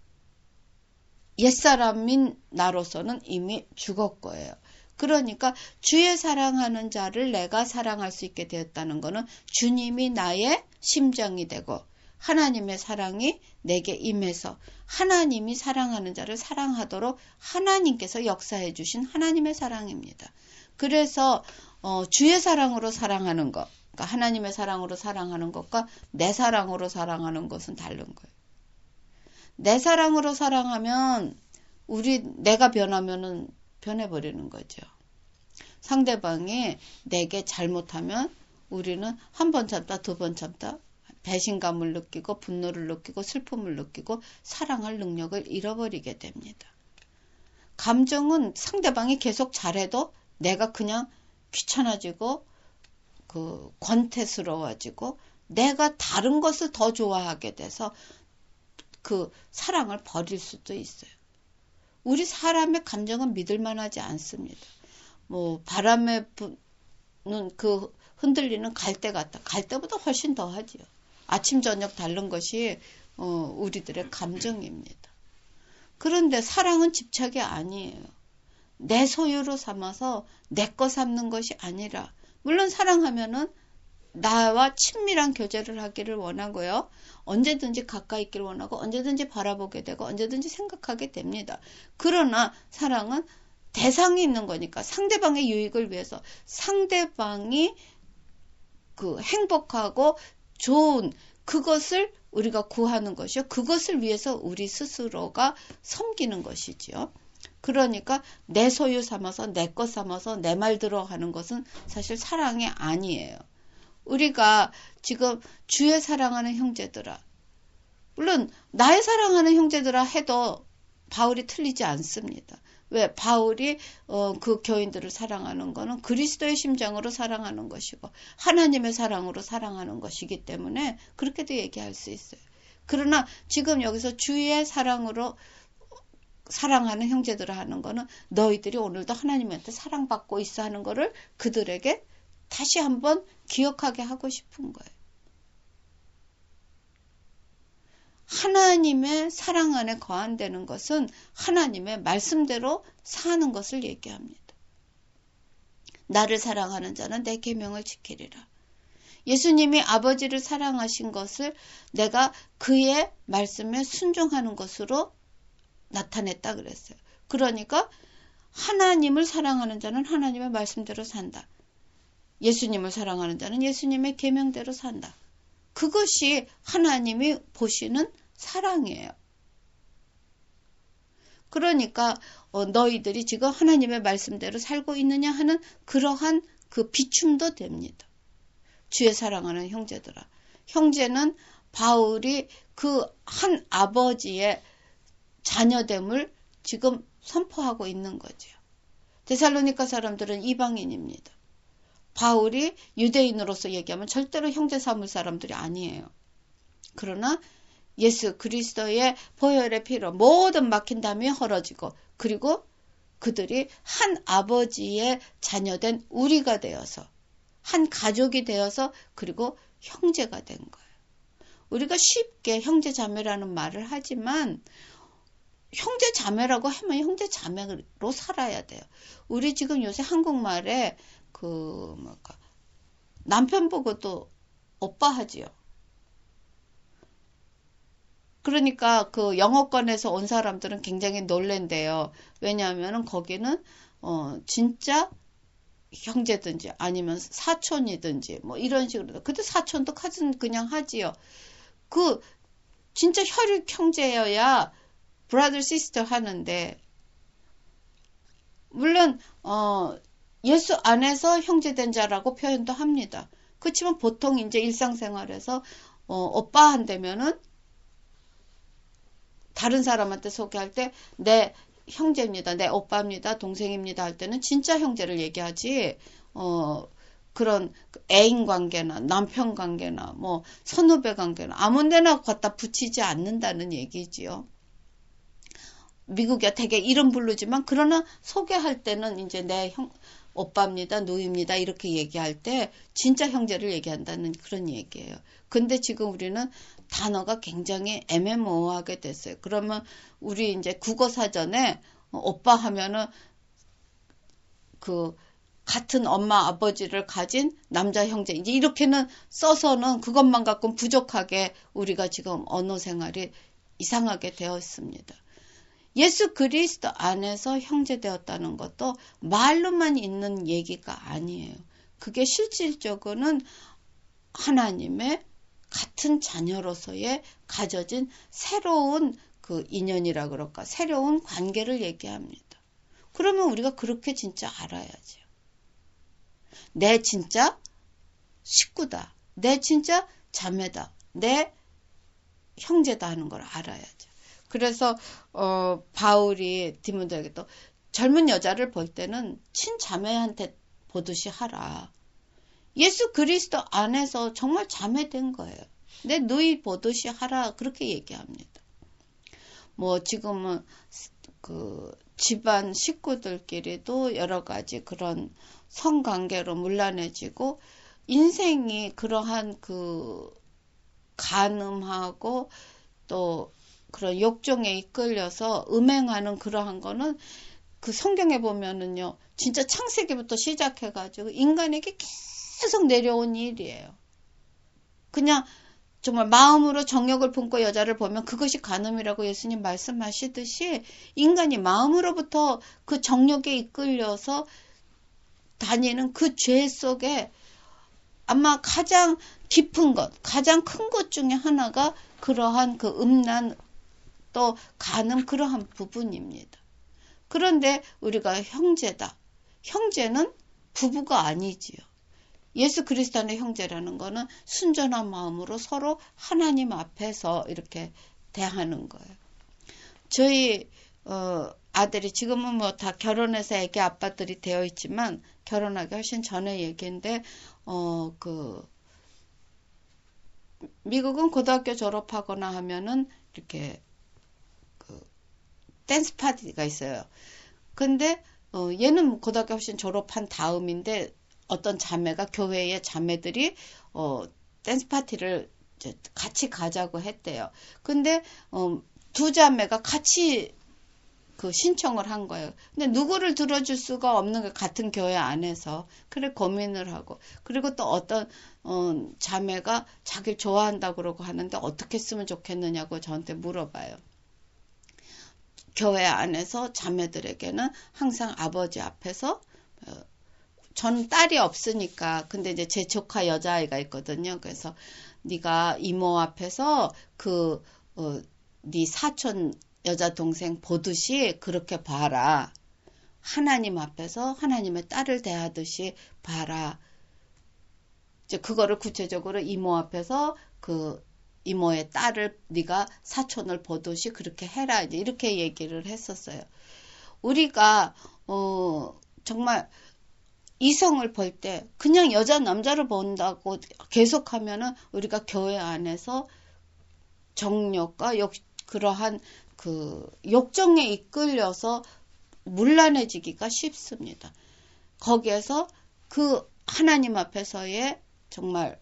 옛사람인 나로서는 이미 죽었 거예요. 그러니까 주의 사랑하는 자를 내가 사랑할 수 있게 되었다는 것은 주님이 나의 심장이 되고 하나님의 사랑이 내게 임해서 하나님이 사랑하는 자를 사랑하도록 하나님께서 역사해 주신 하나님의 사랑입니다. 그래서 어, 주의 사랑으로 사랑하는 것, 그러니까 하나님의 사랑으로 사랑하는 것과 내 사랑으로 사랑하는 것은 다른 거예요. 내 사랑으로 사랑하면 우리 내가 변하면은 변해버리는 거죠. 상대방이 내게 잘못하면 우리는 한 번 참다, 두 번 참다, 배신감을 느끼고 분노를 느끼고 슬픔을 느끼고 사랑할 능력을 잃어버리게 됩니다. 감정은 상대방이 계속 잘해도 내가 그냥 귀찮아지고 그 권태스러워지고 내가 다른 것을 더 좋아하게 돼서 그 사랑을 버릴 수도 있어요. 우리 사람의 감정은 믿을 만하지 않습니다. 뭐 바람에 부는 그 흔들리는 갈대 같다. 갈대보다 훨씬 더 하지요. 아침 저녁 다른 것이 어, 우리들의 감정입니다. 그런데 사랑은 집착이 아니에요. 내 소유로 삼아서 내 거 삼는 것이 아니라, 물론 사랑하면은 나와 친밀한 교제를 하기를 원하고요. 언제든지 가까이 있기를 원하고 언제든지 바라보게 되고 언제든지 생각하게 됩니다. 그러나 사랑은 대상이 있는 거니까 상대방의 유익을 위해서 상대방이 그 행복하고 좋은 그것을 우리가 구하는 것이요. 그것을 위해서 우리 스스로가 섬기는 것이지요. 그러니까 내 소유 삼아서 내 것 삼아서 내 말 들어가는 것은 사실 사랑이 아니에요. 우리가 지금 주의 사랑하는 형제들아, 물론 나의 사랑하는 형제들아 해도 바울이 틀리지 않습니다. 왜? 바울이 어, 그 교인들을 사랑하는 것은 그리스도의 심장으로 사랑하는 것이고 하나님의 사랑으로 사랑하는 것이기 때문에 그렇게도 얘기할 수 있어요. 그러나 지금 여기서 주의 사랑으로 사랑하는 형제들을 하는 거는 너희들이 오늘도 하나님한테 사랑받고 있어 하는 거를 그들에게 다시 한번 기억하게 하고 싶은 거예요. 하나님의 사랑 안에 거한되는 것은 하나님의 말씀대로 사는 것을 얘기합니다. 나를 사랑하는 자는 내 계명을 지키리라. 예수님이 아버지를 사랑하신 것을 내가 그의 말씀에 순종하는 것으로 나타냈다 그랬어요. 그러니까 하나님을 사랑하는 자는 하나님의 말씀대로 산다. 예수님을 사랑하는 자는 예수님의 계명대로 산다. 그것이 하나님이 보시는 사랑이에요. 그러니까 어, 너희들이 지금 하나님의 말씀대로 살고 있느냐 하는 그러한 그 비춤도 됩니다. 주의 사랑하는 형제들아. 형제는 바울이 그 한 아버지의 자녀됨을 지금 선포하고 있는 거죠. 데살로니가 사람들은 이방인입니다. 바울이 유대인으로서 얘기하면 절대로 형제 삼을 사람들이 아니에요. 그러나 예수 그리스도의 보혈의 피로 모든 막힌 담이 헐어지고 그리고 그들이 한 아버지의 자녀된 우리가 되어서 한 가족이 되어서 그리고 형제가 된 거예요. 우리가 쉽게 형제 자매라는 말을 하지만 형제 자매라고 하면 형제 자매로 살아야 돼요. 우리 지금 요새 한국말에 그 뭐까 남편 보고도 오빠 하지요. 그러니까 그 영어권에서 온 사람들은 굉장히 놀랜대요. 왜냐하면 거기는 어 진짜 형제든지 아니면 사촌이든지 뭐 이런 식으로. 근데 사촌도 그냥 하지요. 그 진짜 혈육 형제여야 brother sister 하는데 물론 어 예수 안에서 형제된 자라고 표현도 합니다. 그렇지만 보통 이제 일상생활에서 어 오빠 한다면은 다른 사람한테 소개할 때 내 형제입니다. 내 오빠입니다. 동생입니다. 할 때는 진짜 형제를 얘기하지. 어 그런 애인 관계나 남편 관계나 뭐 선후배 관계나 아무 데나 갖다 붙이지 않는다는 얘기지요. 미국에 되게 이름 부르지만 그러나 소개할 때는 이제 내 형 오빠입니다. 누이입니다. 이렇게 얘기할 때 진짜 형제를 얘기한다는 그런 얘기예요. 근데 지금 우리는 단어가 굉장히 애매모호하게 됐어요. 그러면 우리 이제 국어 사전에 오빠 하면은 그 같은 엄마 아버지를 가진 남자 형제 이제 이렇게는 써서는 그것만 갖고는 부족하게 우리가 지금 언어 생활이 이상하게 되어 있습니다. 예수 그리스도 안에서 형제 되었다는 것도 말로만 있는 얘기가 아니에요. 그게 실질적으로는 하나님의 같은 자녀로서의 가져진 새로운 그 인연이라 그럴까, 새로운 관계를 얘기합니다. 그러면 우리가 그렇게 진짜 알아야죠. 내 진짜 식구다. 내 진짜 자매다. 내 형제다 하는 걸 알아야죠. 그래서 어, 바울이 디모데에게 또 젊은 여자를 볼 때는 친자매한테 보듯이 하라. 예수 그리스도 안에서 정말 자매된 거예요. 내 누이 보듯이 하라. 그렇게 얘기합니다. 뭐 지금은 그 집안 식구들끼리도 여러 가지 그런 성관계로 문란해지고 인생이 그러한 그 간음하고 또 그런 욕정에 이끌려서 음행하는 그러한 거는 그 성경에 보면은요, 진짜 창세기부터 시작해가지고 인간에게 계속 내려온 일이에요. 그냥 정말 마음으로 정욕을 품고 여자를 보면 그것이 간음이라고 예수님 말씀하시듯이 인간이 마음으로부터 그 정욕에 이끌려서 다니는 그 죄 속에 아마 가장 깊은 것, 가장 큰 것 중에 하나가 그러한 그 음란 또 간음 그러한 부분입니다. 그런데 우리가 형제다. 형제는 부부가 아니지요. 예수 그리스도 안의 형제라는 거는 순전한 마음으로 서로 하나님 앞에서 이렇게 대하는 거예요. 저희 어, 아들이 지금은 뭐 다 결혼해서 애기 아빠들이 되어 있지만 결혼하기 훨씬 전에 얘기인데 어, 그 미국은 고등학교 졸업하거나 하면은 이렇게 그 댄스 파티가 있어요. 근데 어, 얘는 고등학교 훨씬 졸업한 다음인데 어떤 자매가 교회의 자매들이 어, 댄스 파티를 이제 같이 가자고 했대요. 근데 어, 두 자매가 같이 그 신청을 한 거예요. 근데 누구를 들어줄 수가 없는 거 같은 교회 안에서 그래 고민을 하고 그리고 또 어떤 어, 자매가 자기를 좋아한다고 그러고 하는데 어떻게 쓰면 좋겠느냐고 저한테 물어봐요. 교회 안에서 자매들에게는 항상 아버지 앞에서 어, 전 딸이 없으니까 근데 이제 제 조카 여자아이가 있거든요. 그래서 네가 이모 앞에서 그 어, 네 사촌 여자 동생 보듯이 그렇게 봐라. 하나님 앞에서 하나님의 딸을 대하듯이 봐라. 이제 그거를 구체적으로 이모 앞에서 그 이모의 딸을 네가 사촌을 보듯이 그렇게 해라. 이제 이렇게 얘기를 했었어요. 우리가 어 정말 이성을 볼 때 그냥 여자 남자를 본다고 계속하면은 우리가 교회 안에서 정욕과 욕, 그러한 그 욕정에 이끌려서 문란해지기가 쉽습니다. 거기에서 그 하나님 앞에서의 정말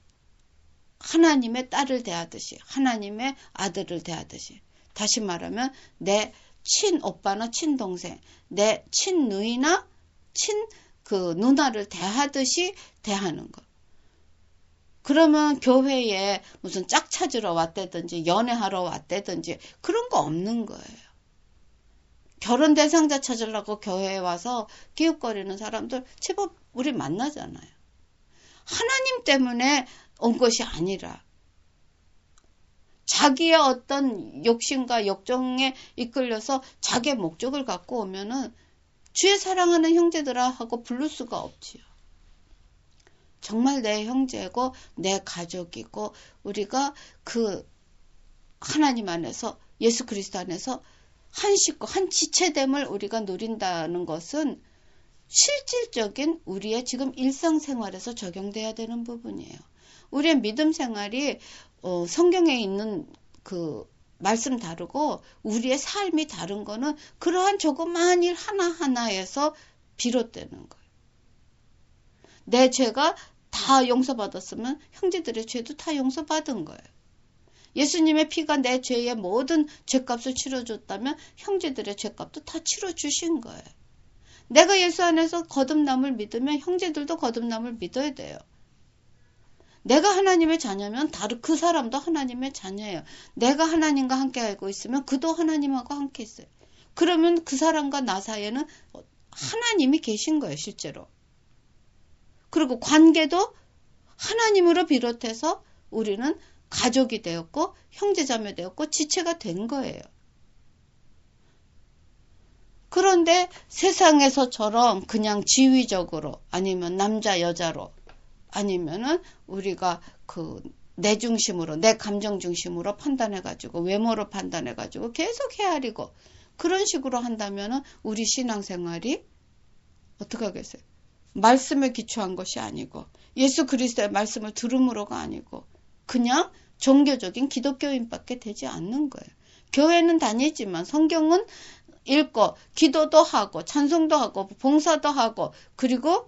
하나님의 딸을 대하듯이, 하나님의 아들을 대하듯이, 다시 말하면 내 친오빠나 친동생, 내 친누이나 친 그 누나를 대하듯이 대하는 것. 그러면 교회에 무슨 짝 찾으러 왔다든지 연애하러 왔다든지 그런 거 없는 거예요. 결혼 대상자 찾으려고 교회에 와서 기웃거리는 사람들 제법 우리 만나잖아요. 하나님 때문에 온 것이 아니라 자기의 어떤 욕심과 욕정에 이끌려서 자기의 목적을 갖고 오면은 주의 사랑하는 형제들아 하고 부를 수가 없지요. 정말 내 형제고 내 가족이고 우리가 그 하나님 안에서 예수 그리스도 안에서 한 식구 한 지체됨을 우리가 누린다는 것은 실질적인 우리의 지금 일상생활에서 적용돼야 되는 부분이에요. 우리의 믿음 생활이 어, 성경에 있는 그 말씀 다르고 우리의 삶이 다른 거는 그러한 조그마한 일 하나하나에서 비롯되는 거예요. 내 죄가 다 용서받았으면 형제들의 죄도 다 용서받은 거예요. 예수님의 피가 내 죄의 모든 죄값을 치러줬다면 형제들의 죄값도 다 치러주신 거예요. 내가 예수 안에서 거듭남을 믿으면 형제들도 거듭남을 믿어야 돼요. 내가 하나님의 자녀면 다른 그 사람도 하나님의 자녀예요. 내가 하나님과 함께 알고 있으면 그도 하나님하고 함께 있어요. 그러면 그 사람과 나 사이에는 하나님이 계신 거예요, 실제로. 그리고 관계도 하나님으로 비롯해서 우리는 가족이 되었고 형제자매 되었고 지체가 된 거예요. 그런데 세상에서처럼 그냥 지위적으로 아니면 남자 여자로 아니면은 우리가 그 내 중심으로 내 감정 중심으로 판단해가지고 외모로 판단해가지고 계속 헤아리고 그런 식으로 한다면은 우리 신앙생활이 어떻게 하겠어요? 말씀에 기초한 것이 아니고 예수 그리스도의 말씀을 들음으로가 아니고 그냥 종교적인 기독교인밖에 되지 않는 거예요. 교회는 다니지만 성경은 읽고 기도도 하고 찬송도 하고 봉사도 하고 그리고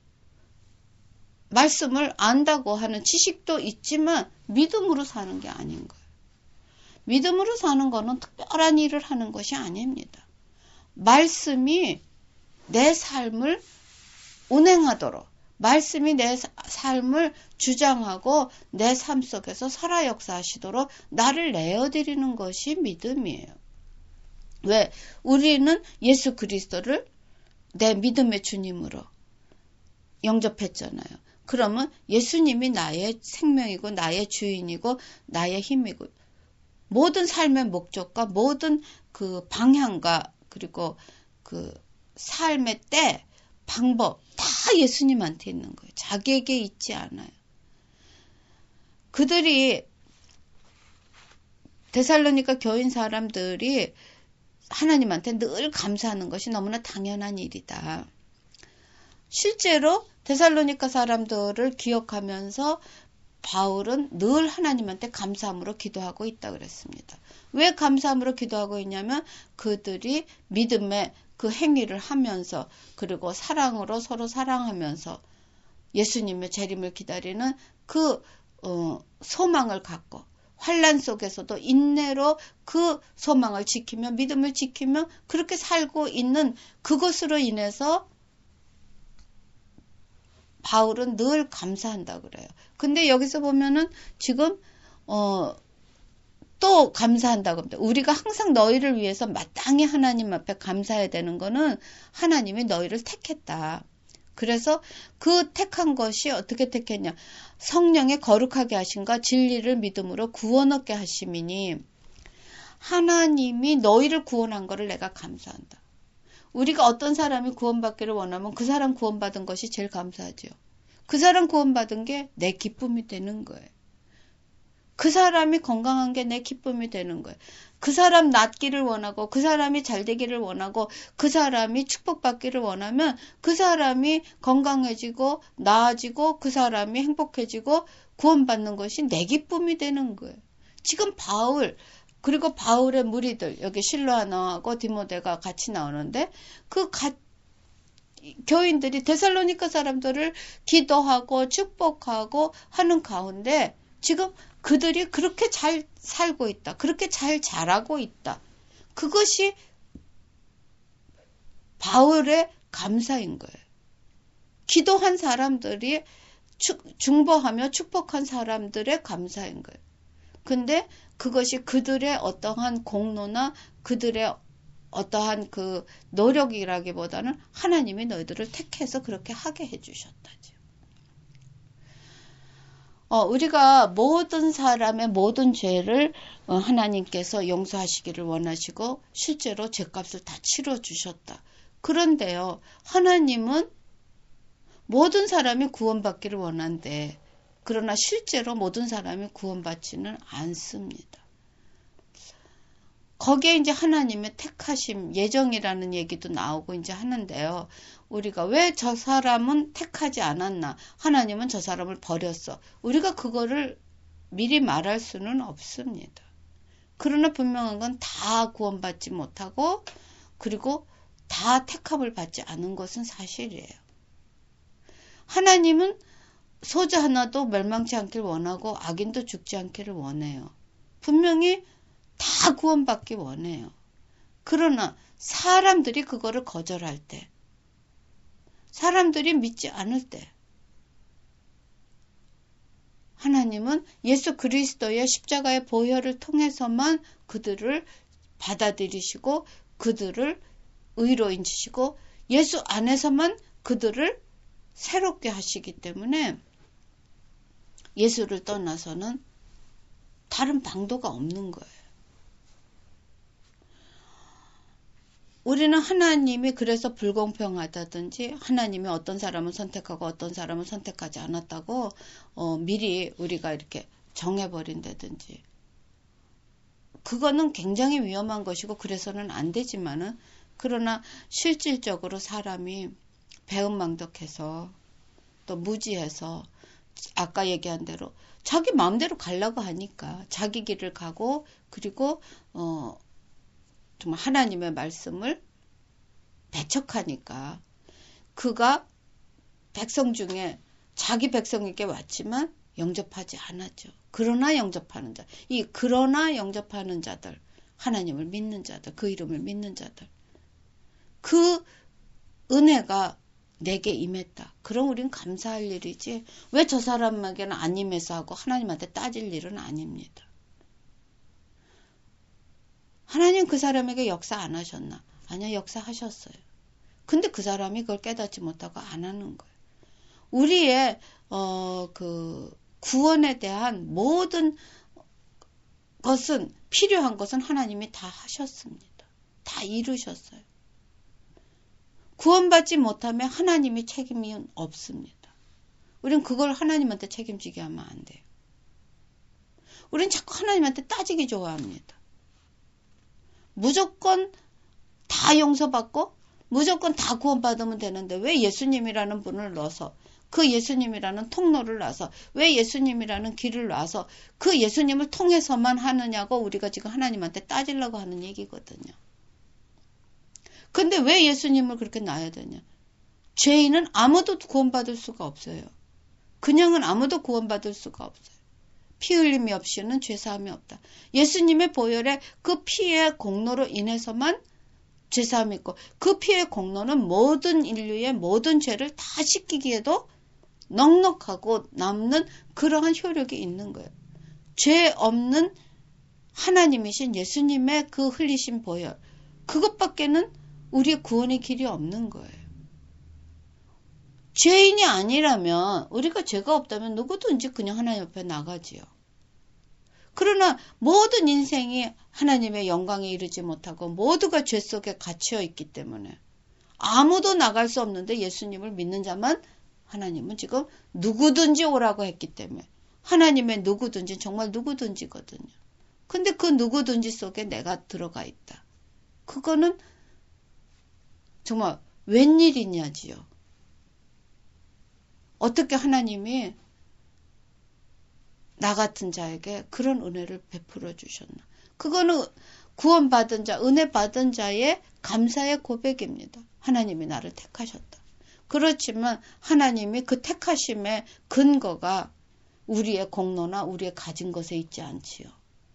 말씀을 안다고 하는 지식도 있지만 믿음으로 사는 게 아닌 거예요. 믿음으로 사는 거는 특별한 일을 하는 것이 아닙니다. 말씀이 내 삶을 운행하도록 말씀이 내 삶을 주장하고 내 삶 속에서 살아 역사하시도록 나를 내어드리는 것이 믿음이에요. 왜? 우리는 예수 그리스도를 내 믿음의 주님으로 영접했잖아요. 그러면 예수님이 나의 생명이고 나의 주인이고 나의 힘이고 모든 삶의 목적과 모든 그 방향과 그리고 그 삶의 때 방법 다 예수님한테 있는 거예요. 자기에게 있지 않아요. 그들이 데살로니가 교인 사람들이 하나님한테 늘 감사하는 것이 너무나 당연한 일이다. 실제로 데살로니가 사람들을 기억하면서 바울은 늘 하나님한테 감사함으로 기도하고 있다 그랬습니다. 왜 감사함으로 기도하고 있냐면 그들이 믿음의 그 행위를 하면서 그리고 사랑으로 서로 사랑하면서 예수님의 재림을 기다리는 그 어, 소망을 갖고 환난 속에서도 인내로 그 소망을 지키며 믿음을 지키며 그렇게 살고 있는 그것으로 인해서 바울은 늘 감사한다 그래요. 근데 여기서 보면은 지금 어, 또 감사한다고 합니다. 우리가 항상 너희를 위해서 마땅히 하나님 앞에 감사해야 되는 거는 하나님이 너희를 택했다. 그래서 그 택한 것이 어떻게 택했냐. 성령의 거룩하게 하심과 진리를 믿음으로 구원 얻게 하심이니 하나님이 너희를 구원한 거를 내가 감사한다. 우리가 어떤 사람이 구원받기를 원하면 그 사람 구원받은 것이 제일 감사하죠. 그 사람 구원받은 게 내 기쁨이 되는 거예요. 그 사람이 건강한 게 내 기쁨이 되는 거예요. 그 사람 낫기를 원하고 그 사람이 잘 되기를 원하고 그 사람이 축복받기를 원하면 그 사람이 건강해지고 나아지고 그 사람이 행복해지고 구원받는 것이 내 기쁨이 되는 거예요. 지금 바울 그리고 바울의 무리들 여기 실로아나하고 디모데가 같이 나오는데 그 가, 교인들이 데살로니가 사람들을 기도하고 축복하고 하는 가운데 지금 그들이 그렇게 잘 살고 있다. 그렇게 잘 자라고 있다. 그것이 바울의 감사인 거예요. 기도한 사람들이 중보하며 축복한 사람들의 감사인 거예요. 근데 그것이 그들의 어떠한 공로나 그들의 어떠한 그 노력이라기보다는 하나님이 너희들을 택해서 그렇게 하게 해주셨다죠. 어, 우리가 모든 사람의 모든 죄를 어, 하나님께서 용서하시기를 원하시고 실제로 죄값을 다 치러주셨다. 그런데요, 하나님은 모든 사람이 구원받기를 원한대. 그러나 실제로 모든 사람이 구원받지는 않습니다. 거기에 이제 하나님의 택하심, 예정이라는 얘기도 나오고 이제 하는데요. 우리가 왜 저 사람은 택하지 않았나? 하나님은 저 사람을 버렸어. 우리가 그거를 미리 말할 수는 없습니다. 그러나 분명한 건 다 구원받지 못하고 그리고 다 택함을 받지 않은 것은 사실이에요. 하나님은 소자 하나도 멸망치 않길 원하고 악인도 죽지 않기를 원해요. 분명히 다 구원받기 원해요. 그러나 사람들이 그거를 거절할 때, 사람들이 믿지 않을 때, 하나님은 예수 그리스도의 십자가의 보혈을 통해서만 그들을 받아들이시고 그들을 의로 인치시고 예수 안에서만 그들을 새롭게 하시기 때문에 예수를 떠나서는 다른 방도가 없는 거예요. 우리는 하나님이 그래서 불공평하다든지 하나님이 어떤 사람을 선택하고 어떤 사람을 선택하지 않았다고 어, 미리 우리가 이렇게 정해버린다든지 그거는 굉장히 위험한 것이고 그래서는 안 되지만은 그러나 실질적으로 사람이 배은망덕해서 또 무지해서 아까 얘기한 대로 자기 마음대로 가려고 하니까 자기 길을 가고 그리고 어 정말 하나님의 말씀을 배척하니까 그가 백성 중에 자기 백성에게 왔지만 영접하지 않았죠. 그러나 영접하는 자, 이 그러나 영접하는 자들, 하나님을 믿는 자들, 그 이름을 믿는 자들, 그 은혜가 내게 임했다. 그럼 우린 감사할 일이지 왜 저 사람에게는 안 임해서 하고 하나님한테 따질 일은 아닙니다. 하나님 그 사람에게 역사 안 하셨나? 아니요, 역사하셨어요. 근데 그 사람이 그걸 깨닫지 못하고 안 하는 거예요. 우리의 어, 그 구원에 대한 모든 것은 필요한 것은 하나님이 다 하셨습니다. 다 이루셨어요. 구원받지 못하면 하나님이 책임이 없습니다. 우린 그걸 하나님한테 책임지게 하면 안 돼요. 우린 자꾸 하나님한테 따지기 좋아합니다. 무조건 다 용서받고 무조건 다 구원받으면 되는데 왜 예수님이라는 분을 넣어서 그 예수님이라는 통로를 놔서 왜 예수님이라는 길을 놔서 그 예수님을 통해서만 하느냐고 우리가 지금 하나님한테 따지려고 하는 얘기거든요. 근데 왜 예수님을 그렇게 놔야 되냐? 죄인은 아무도 구원받을 수가 없어요. 그냥은 아무도 구원받을 수가 없어요. 피 흘림이 없이는 죄사함이 없다. 예수님의 보혈의 그 피의 공로로 인해서만 죄사함이 있고 그 피의 공로는 모든 인류의 모든 죄를 다 씻기기에도 넉넉하고 남는 그러한 효력이 있는 거예요. 죄 없는 하나님이신 예수님의 그 흘리신 보혈 그것밖에는 우리의 구원의 길이 없는 거예요. 죄인이 아니라면 우리가 죄가 없다면 누구든지 그냥 하나님 옆에 나가지요. 그러나 모든 인생이 하나님의 영광에 이르지 못하고 모두가 죄 속에 갇혀 있기 때문에 아무도 나갈 수 없는데 예수님을 믿는 자만 하나님은 지금 누구든지 오라고 했기 때문에 하나님의 누구든지 정말 누구든지거든요. 근데 그 누구든지 속에 내가 들어가 있다. 그거는 정말 웬일이냐지요. 어떻게 하나님이 나 같은 자에게 그런 은혜를 베풀어 주셨나. 그거는 구원받은 자, 은혜 받은 자의 감사의 고백입니다. 하나님이 나를 택하셨다. 그렇지만 하나님이 그 택하심의 근거가 우리의 공로나 우리의 가진 것에 있지 않지요.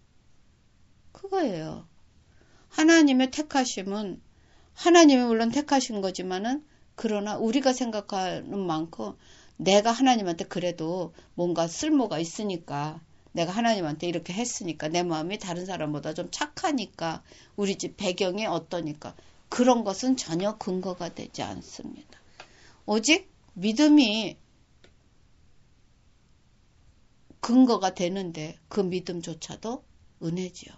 그거예요. 하나님의 택하심은 하나님이 물론 택하신 거지만은 그러나 우리가 생각하는 만큼 내가 하나님한테 그래도 뭔가 쓸모가 있으니까 내가 하나님한테 이렇게 했으니까 내 마음이 다른 사람보다 좀 착하니까 우리 집 배경이 어떠니까 그런 것은 전혀 근거가 되지 않습니다. 오직 믿음이 근거가 되는데 그 믿음조차도 은혜지요.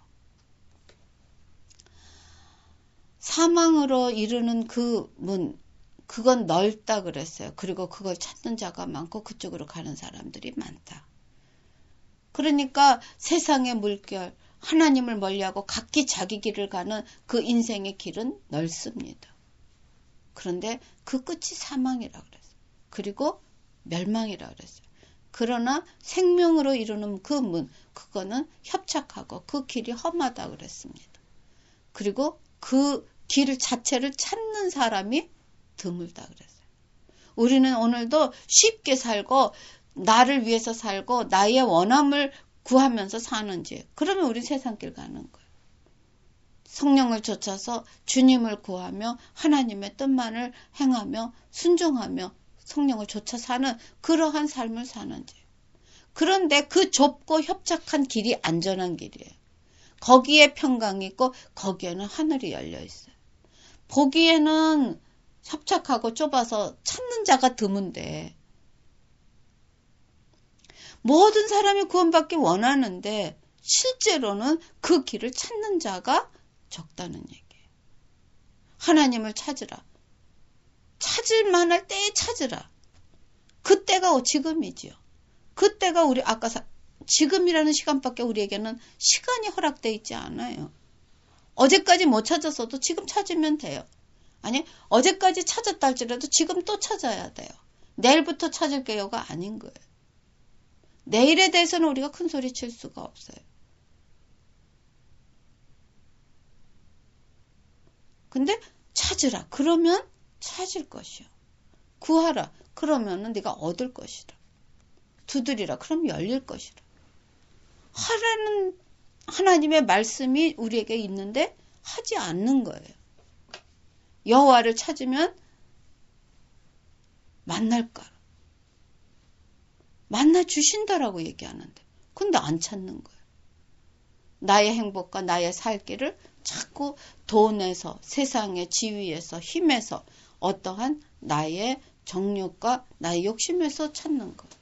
사망으로 이르는 그 문, 그건 넓다 그랬어요. 그리고 그걸 찾는 자가 많고 그쪽으로 가는 사람들이 많다. 그러니까 세상의 물결, 하나님을 멀리하고 각기 자기 길을 가는 그 인생의 길은 넓습니다. 그런데 그 끝이 사망이라 그랬어요. 그리고 멸망이라 그랬어요. 그러나 생명으로 이루는 그 문, 그거는 협착하고 그 길이 험하다 그랬습니다. 그리고 그 길 자체를 찾는 사람이 드물다 그랬어요. 우리는 오늘도 쉽게 살고 나를 위해서 살고 나의 원함을 구하면서 사는지 그러면 우리 세상길 가는 거예요. 성령을 좇아서 주님을 구하며 하나님의 뜻만을 행하며 순종하며 성령을 좇아 사는 그러한 삶을 사는지. 그런데 그 좁고 협착한 길이 안전한 길이에요. 거기에 평강이 있고 거기에는 하늘이 열려 있어요. 보기에는 협착하고 좁아서 찾는 자가 드문데 모든 사람이 구원받기 원하는데 실제로는 그 길을 찾는 자가 적다는 얘기예요. 하나님을 찾으라. 찾을 만할 때에 찾으라. 그때가 지금이지요. 그때가 우리 아까 사, 지금이라는 시간밖에 우리에게는 시간이 허락되어 있지 않아요. 어제까지 못 찾았어도 지금 찾으면 돼요. 아니 어제까지 찾았다 할지라도 지금 또 찾아야 돼요. 내일부터 찾을게요가 아닌 거예요. 내일에 대해서는 우리가 큰 소리 칠 수가 없어요. 근데 찾으라. 그러면 찾을 것이요. 구하라. 그러면은 네가 얻을 것이라. 두드리라. 그럼 열릴 것이라. 하라는 하나님의 말씀이 우리에게 있는데 하지 않는 거예요. 여호와를 찾으면 만날까? 만나 주신다라고 얘기하는데 근데 안 찾는 거예요. 나의 행복과 나의 살 길을 자꾸 돈에서 세상의 지위에서 힘에서 어떠한 나의 정욕과 나의 욕심에서 찾는 거예요.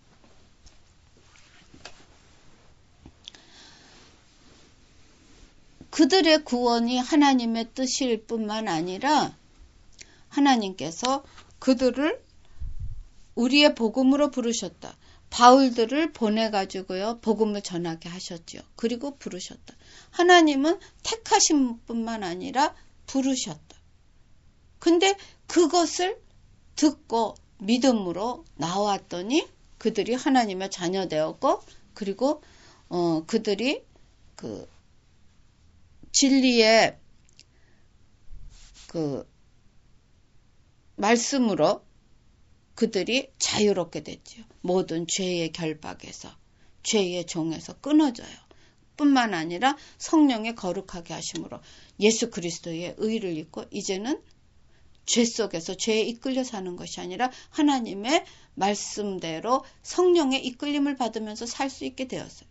그들의 구원이 하나님의 뜻일 뿐만 아니라 하나님께서 그들을 우리의 복음으로 부르셨다. 바울들을 보내가지고요. 복음을 전하게 하셨죠. 그리고 부르셨다. 하나님은 택하신 뿐만 아니라 부르셨다. 근데 그것을 듣고 믿음으로 나왔더니 그들이 하나님의 자녀 되었고 그리고 어, 그들이 그 진리의 그 말씀으로 그들이 자유롭게 됐지요. 모든 죄의 결박에서 죄의 종에서 끊어져요. 뿐만 아니라 성령의 거룩하게 하심으로 예수 그리스도의 의를 입고 이제는 죄 속에서 죄에 이끌려 사는 것이 아니라 하나님의 말씀대로 성령의 이끌림을 받으면서 살 수 있게 되었어요.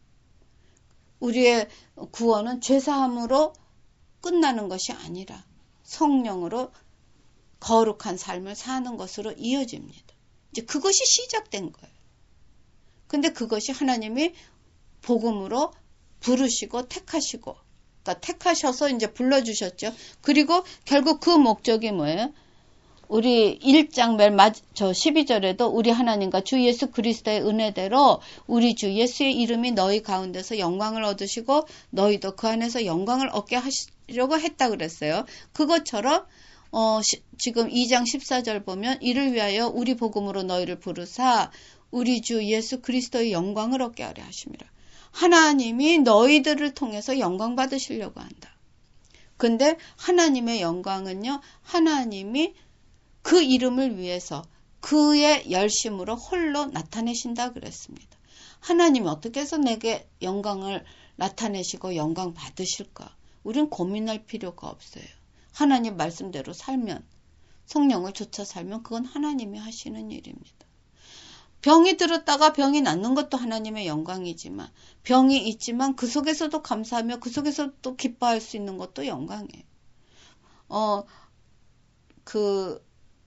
우리의 구원은 죄사함으로 끝나는 것이 아니라 성령으로 거룩한 삶을 사는 것으로 이어집니다. 이제 그것이 시작된 거예요. 근데 그것이 하나님이 복음으로 부르시고 택하시고, 그러니까 택하셔서 이제 불러주셨죠. 그리고 결국 그 목적이 뭐예요? 우리 일 장 맨 마, 저 십이 절에도 우리 하나님과 주 예수 그리스도의 은혜대로 우리 주 예수의 이름이 너희 가운데서 영광을 얻으시고 너희도 그 안에서 영광을 얻게 하시려고 했다 그랬어요. 그것처럼 어, 시, 지금 이 장 십사 절 보면 이를 위하여 우리 복음으로 너희를 부르사 우리 주 예수 그리스도의 영광을 얻게 하려 하심이라. 하나님이 너희들을 통해서 영광 받으시려고 한다. 근데 하나님의 영광은요, 하나님이 그 이름을 위해서 그의 열심으로 홀로 나타내신다 그랬습니다. 하나님이 어떻게 해서 내게 영광을 나타내시고 영광 받으실까? 우린 고민할 필요가 없어요. 하나님 말씀대로 살면, 성령을 쫓아 살면 그건 하나님이 하시는 일입니다. 병이 들었다가 병이 낫는 것도 하나님의 영광이지만, 병이 있지만 그 속에서도 감사하며 그 속에서도 기뻐할 수 있는 것도 영광이에요. 어, 그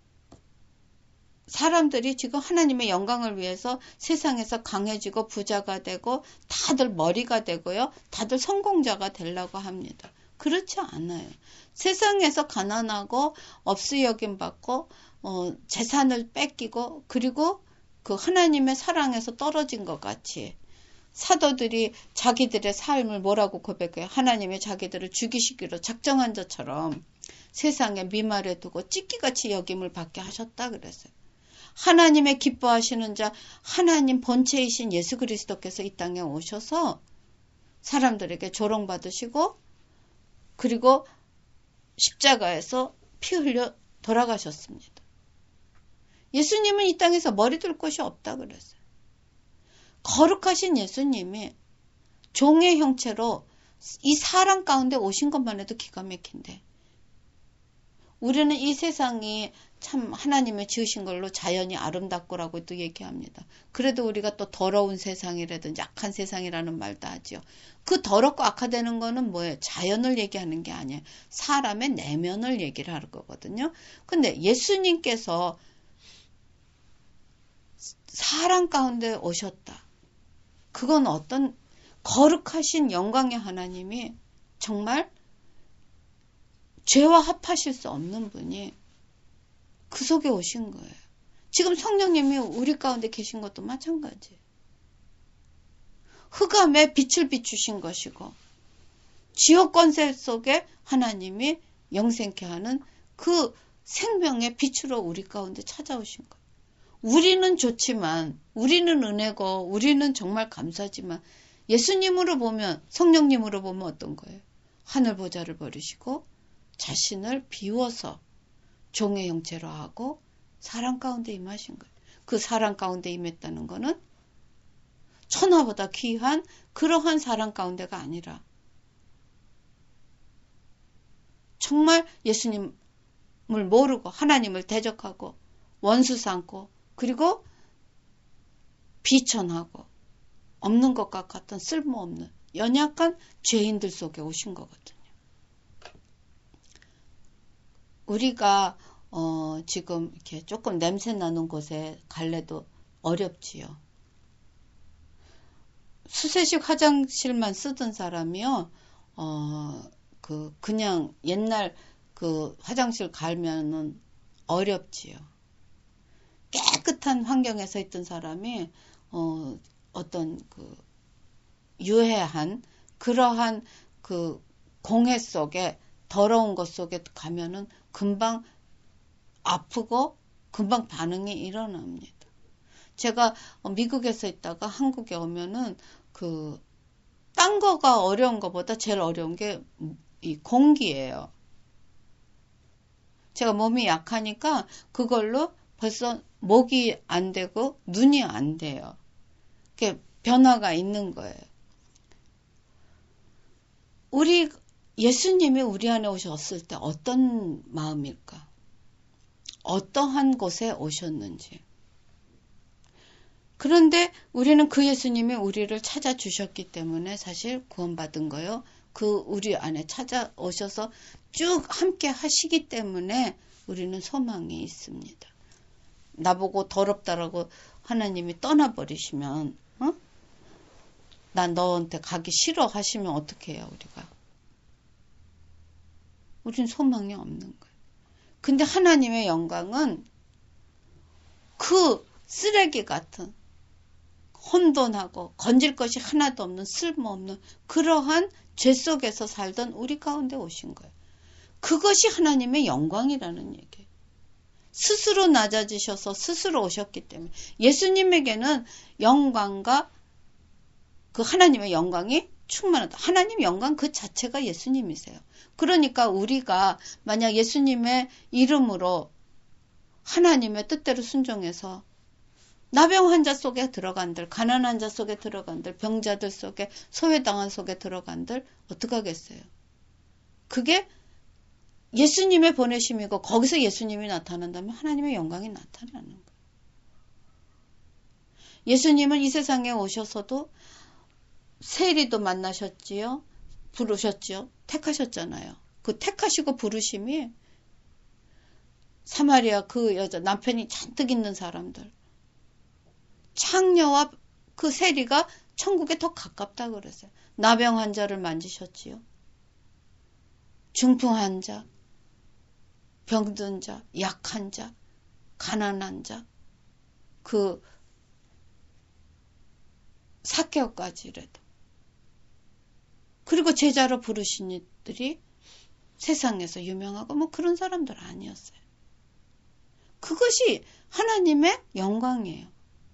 사람들이 지금 하나님의 영광을 위해서 세상에서 강해지고 부자가 되고 다들 머리가 되고요. 다들 성공자가 되려고 합니다. 그렇지 않아요. 세상에서 가난하고 업수여김 받고 어, 재산을 뺏기고 그리고 그 하나님의 사랑에서 떨어진 것 같이 사도들이 자기들의 삶을 뭐라고 고백해요? 하나님이 자기들을 죽이시기로 작정한 자처럼 세상에 미말에 두고 찢기같이 여김을 받게 하셨다 그랬어요. 하나님의 기뻐하시는 자, 하나님 본체이신 예수 그리스도께서 이 땅에 오셔서 사람들에게 조롱받으시고 그리고 십자가에서 피 흘려 돌아가셨습니다. 예수님은 이 땅에서 머리 둘 곳이 없다 그랬어요. 거룩하신 예수님이 종의 형체로 이 사람 가운데 오신 것만 해도 기가 막힌데 우리는 이 세상이 참 하나님의 지으신 걸로 자연이 아름답고라고 또 얘기합니다. 그래도 우리가 또 더러운 세상이라든지 악한 세상이라는 말도 하죠. 그 더럽고 악화되는 거는 뭐예요? 자연을 얘기하는 게 아니에요. 사람의 내면을 얘기를 하는 거거든요. 근데 예수님께서 사람 가운데 오셨다. 그건 어떤 거룩하신 영광의 하나님이 정말 죄와 합하실 수 없는 분이 그 속에 오신 거예요. 지금 성령님이 우리 가운데 계신 것도 마찬가지예요. 흑암에 빛을 비추신 것이고 지옥 권세 속에 하나님이 영생케 하는 그 생명의 빛으로 우리 가운데 찾아오신 거예요. 우리는 좋지만 우리는 은혜고 우리는 정말 감사하지만 예수님으로 보면 성령님으로 보면 어떤 거예요? 하늘 보좌를 버리시고 자신을 비워서 종의 형체로 하고 사람 가운데 임하신 거예요. 그 사람 가운데 임했다는 거는 천하보다 귀한 그러한 사람 가운데가 아니라 정말 예수님을 모르고 하나님을 대적하고 원수 삼고 그리고 비천하고 없는 것과 같은 쓸모없는 연약한 죄인들 속에 오신 거거든요. 우리가 어, 지금 이렇게 조금 냄새 나는 곳에 갈래도 어렵지요. 수세식 화장실만 쓰던 사람이요, 어, 그, 그냥 옛날 그 화장실 갈면은 어렵지요. 깨끗한 환경에서 있던 사람이, 어, 어떤 그, 유해한, 그러한 그 공해 속에, 더러운 것 속에 가면은 금방 아프고 금방 반응이 일어납니다. 제가 미국에서 있다가 한국에 오면은 그 딴 거가 어려운 것보다 제일 어려운 게 이 공기예요. 제가 몸이 약하니까 그걸로 벌써 목이 안 되고 눈이 안 돼요. 그게 변화가 있는 거예요. 우리 예수님이 우리 안에 오셨을 때 어떤 마음일까? 어떠한 곳에 오셨는지. 그런데 우리는 그 예수님이 우리를 찾아주셨기 때문에 사실 구원받은 거요. 그 우리 안에 찾아오셔서 쭉 함께 하시기 때문에 우리는 소망이 있습니다. 나보고 더럽다라고 하나님이 떠나버리시면, 어? 난 너한테 가기 싫어 하시면 어떻게 해요, 우리가? 우린 소망이 없는 거예요. 근데 하나님의 영광은 그 쓰레기 같은 혼돈하고 건질 것이 하나도 없는 쓸모없는 그러한 죄 속에서 살던 우리 가운데 오신 거예요. 그것이 하나님의 영광이라는 얘기예요. 스스로 낮아지셔서 스스로 오셨기 때문에 예수님에게는 영광과 그 하나님의 영광이 충만하다. 하나님 영광 그 자체가 예수님이세요. 그러니까 우리가 만약 예수님의 이름으로 하나님의 뜻대로 순종해서 나병 환자 속에 들어간들, 가난한 자 속에 들어간들, 병자들 속에, 소외당한 속에 들어간들 어떡하겠어요? 그게 예수님의 보내심이고 거기서 예수님이 나타난다면 하나님의 영광이 나타나는 거예요. 예수님은 이 세상에 오셔서도 세리도 만나셨지요. 부르셨지요. 택하셨잖아요. 그 택하시고 부르심이 사마리아 그 여자 남편이 잔뜩 있는 사람들 창녀와 그 세리가 천국에 더 가깝다 그랬어요. 나병 환자를 만지셨지요. 중풍 환자, 병든 자, 약한 자, 가난한 자, 그 삭개오까지라도. 그리고 제자로 부르신 이들이 세상에서 유명하고 뭐 그런 사람들 아니었어요. 그것이 하나님의 영광이에요.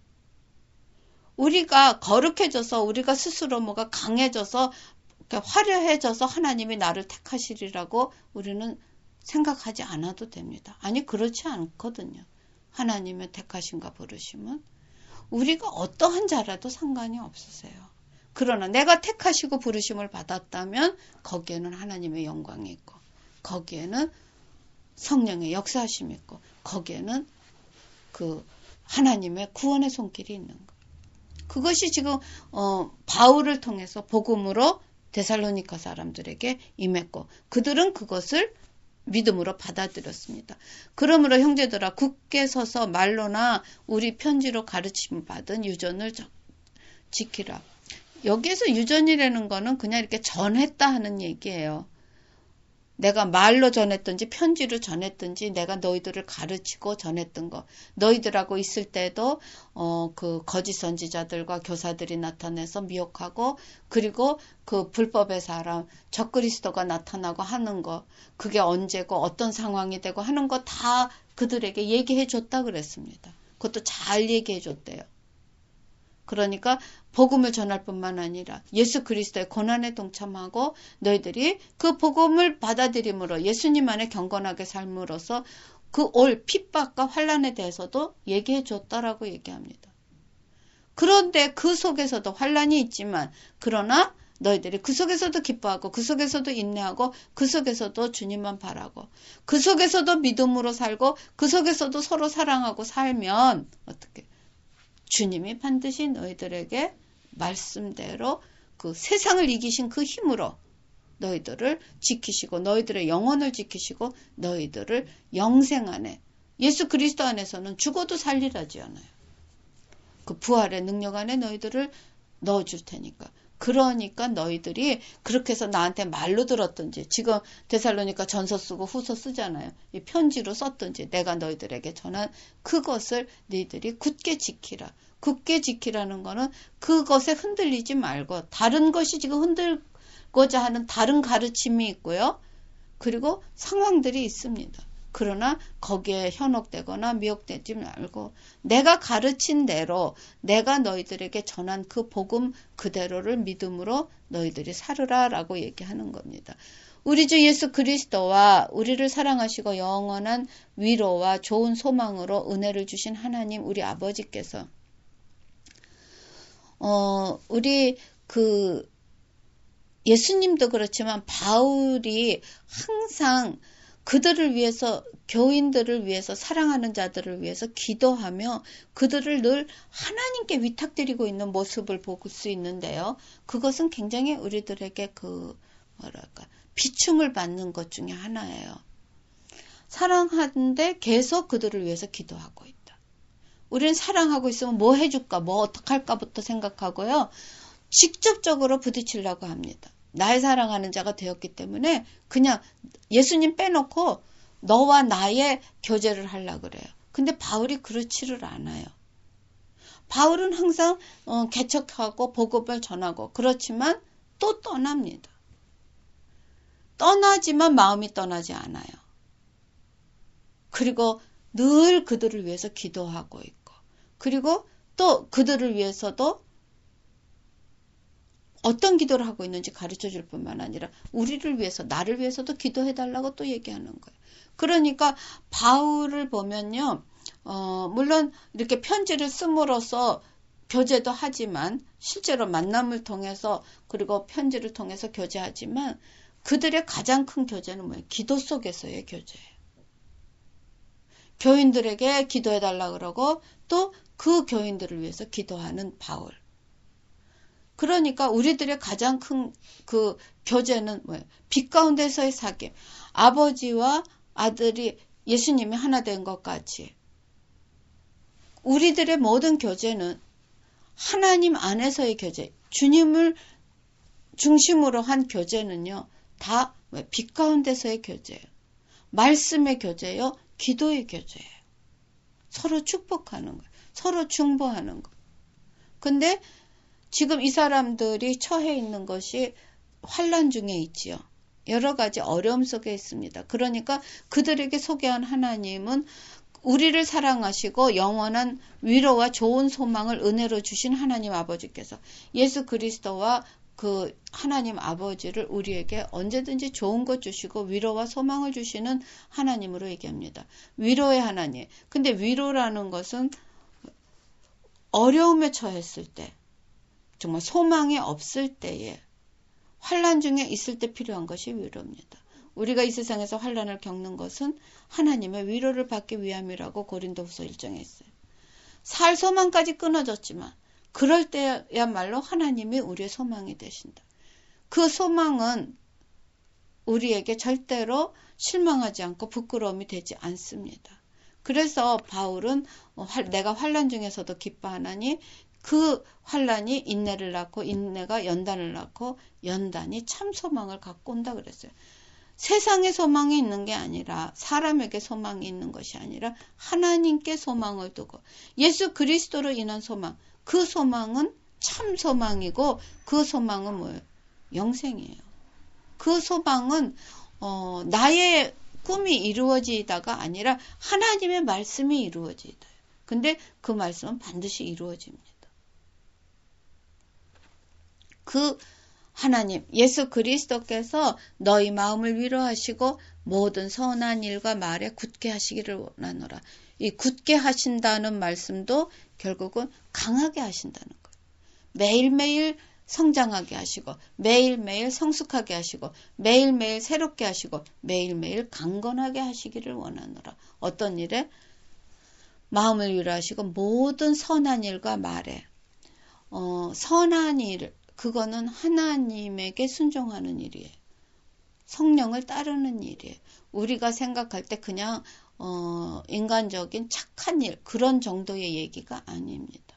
우리가 거룩해져서 우리가 스스로 뭐가 강해져서 화려해져서 하나님이 나를 택하시리라고 우리는 생각하지 않아도 됩니다. 아니 그렇지 않거든요. 하나님의 택하심과 부르심은 우리가 어떠한 자라도 상관이 없으세요. 그러나 내가 택하시고 부르심을 받았다면 거기에는 하나님의 영광이 있고 거기에는 성령의 역사하심이 있고 거기에는 그 하나님의 구원의 손길이 있는 거. 그것이 지금 어, 바울을 통해서 복음으로 데살로니가 사람들에게 임했고 그들은 그것을 믿음으로 받아들였습니다. 그러므로 형제들아 굳게 서서 말로나 우리 편지로 가르침을 받은 유전을 지키라. 여기에서 유전이라는 거는 그냥 이렇게 전했다 하는 얘기예요. 내가 말로 전했든지 편지로 전했든지 내가 너희들을 가르치고 전했던 거. 너희들하고 있을 때도 어, 그 거짓 선지자들과 교사들이 나타내서 미혹하고 그리고 그 불법의 사람 적그리스도가 나타나고 하는 거. 그게 언제고 어떤 상황이 되고 하는 거 다 그들에게 얘기해 줬다 그랬습니다. 그것도 잘 얘기해 줬대요. 그러니까 복음을 전할 뿐만 아니라 예수 그리스도의 고난에 동참하고 너희들이 그 복음을 받아들임으로 예수님 안에 경건하게 삶으로써 그 올 핍박과 환난에 대해서도 얘기해 줬다라고 얘기합니다. 그런데 그 속에서도 환난이 있지만 그러나 너희들이 그 속에서도 기뻐하고 그 속에서도 인내하고 그 속에서도 주님만 바라고 그 속에서도 믿음으로 살고 그 속에서도 서로 사랑하고 살면 어떻게 주님이 반드시 너희들에게 말씀대로 그 세상을 이기신 그 힘으로 너희들을 지키시고 너희들의 영혼을 지키시고 너희들을 영생 안에 예수 그리스도 안에서는 죽어도 살리라지 않아요. 그 부활의 능력 안에 너희들을 넣어줄 테니까. 그러니까 너희들이 그렇게 해서 나한테 말로 들었든지 지금 데살로니가 전서 쓰고 후서 쓰잖아요. 이 편지로 썼든지 내가 너희들에게 전한 그것을 너희들이 굳게 지키라. 굳게 지키라는 거는 그것에 흔들리지 말고 다른 것이 지금 흔들고자 하는 다른 가르침이 있고요. 그리고 상황들이 있습니다. 그러나 거기에 현혹되거나 미혹되지 말고 내가 가르친 대로 내가 너희들에게 전한 그 복음 그대로를 믿음으로 너희들이 살으라 라고 얘기하는 겁니다. 우리 주 예수 그리스도와 우리를 사랑하시고 영원한 위로와 좋은 소망으로 은혜를 주신 하나님 우리 아버지께서 어, 우리 그 예수님도 그렇지만 바울이 항상 그들을 위해서 교인들을 위해서 사랑하는 자들을 위해서 기도하며 그들을 늘 하나님께 위탁드리고 있는 모습을 볼 수 있는데요. 그것은 굉장히 우리들에게 그 뭐랄까 비춤을 받는 것 중에 하나예요. 사랑하는데 계속 그들을 위해서 기도하고 있다. 우리는 사랑하고 있으면 뭐 해줄까 뭐 어떡할까부터 생각하고요. 직접적으로 부딪히려고 합니다. 날 사랑하는 자가 되었기 때문에 그냥 예수님 빼놓고 너와 나의 교제를 하려고 그래요. 근데 바울이 그렇지를 않아요. 바울은 항상 어, 개척하고 복음을 전하고 그렇지만 또 떠납니다. 떠나지만 마음이 떠나지 않아요. 그리고 늘 그들을 위해서 기도하고 있고 그리고 또 그들을 위해서도 어떤 기도를 하고 있는지 가르쳐 줄 뿐만 아니라 우리를 위해서 나를 위해서도 기도해달라고 또 얘기하는 거예요. 그러니까 바울을 보면요. 어, 물론 이렇게 편지를 씀으로써 교제도 하지만 실제로 만남을 통해서 그리고 편지를 통해서 교제하지만 그들의 가장 큰 교제는 뭐예요? 기도 속에서의 교제예요. 교인들에게 기도해달라 그러고 또 그 교인들을 위해서 기도하는 바울. 그러니까 우리들의 가장 큰 그 교제는 뭐예요? 빛 가운데서의 사귐. 아버지와 아들이 예수님이 하나 된 것 같이 우리들의 모든 교제는 하나님 안에서의 교제, 주님을 중심으로 한 교제는요. 다 빛 가운데서의 교제예요. 말씀의 교제요. 기도의 교제예요. 서로 축복하는 거예요. 서로 중보하는 거. 근데 지금 이 사람들이 처해 있는 것이 환난 중에 있지요. 여러 가지 어려움 속에 있습니다. 그러니까 그들에게 소개한 하나님은 우리를 사랑하시고 영원한 위로와 좋은 소망을 은혜로 주신 하나님 아버지께서 예수 그리스도와 그 하나님 아버지를 우리에게 언제든지 좋은 것 주시고 위로와 소망을 주시는 하나님으로 얘기합니다. 위로의 하나님. 근데 위로라는 것은 어려움에 처했을 때 정말 소망이 없을 때에 환난 중에 있을 때 필요한 것이 위로입니다. 우리가 이 세상에서 환난을 겪는 것은 하나님의 위로를 받기 위함이라고 고린도후서 일 장에 있어요. 살 소망까지 끊어졌지만 그럴 때야말로 하나님이 우리의 소망이 되신다. 그 소망은 우리에게 절대로 실망하지 않고 부끄러움이 되지 않습니다. 그래서 바울은 내가 환난 중에서도 기뻐하나니 그 환난이 인내를 낳고 인내가 연단을 낳고 연단이 참 소망을 갖고 온다 그랬어요. 세상에 소망이 있는 게 아니라 사람에게 소망이 있는 것이 아니라 하나님께 소망을 두고 예수 그리스도로 인한 소망, 그 소망은 참 소망이고 그 소망은 뭐예요? 영생이에요. 그 소망은 어, 나의 꿈이 이루어지다가 아니라 하나님의 말씀이 이루어지다. 근데 그 말씀은 반드시 이루어집니다. 그 하나님, 예수 그리스도께서 너희 마음을 위로하시고 모든 선한 일과 말에 굳게 하시기를 원하노라. 이 굳게 하신다는 말씀도 결국은 강하게 하신다는 거예요. 매일매일 성장하게 하시고 매일매일 성숙하게 하시고 매일매일 새롭게 하시고 매일매일 강건하게 하시기를 원하노라. 어떤 일에? 마음을 위로하시고 모든 선한 일과 말에 어, 선한 일 그거는 하나님에게 순종하는 일이에요. 성령을 따르는 일이에요. 우리가 생각할 때 그냥 어, 인간적인 착한 일 그런 정도의 얘기가 아닙니다.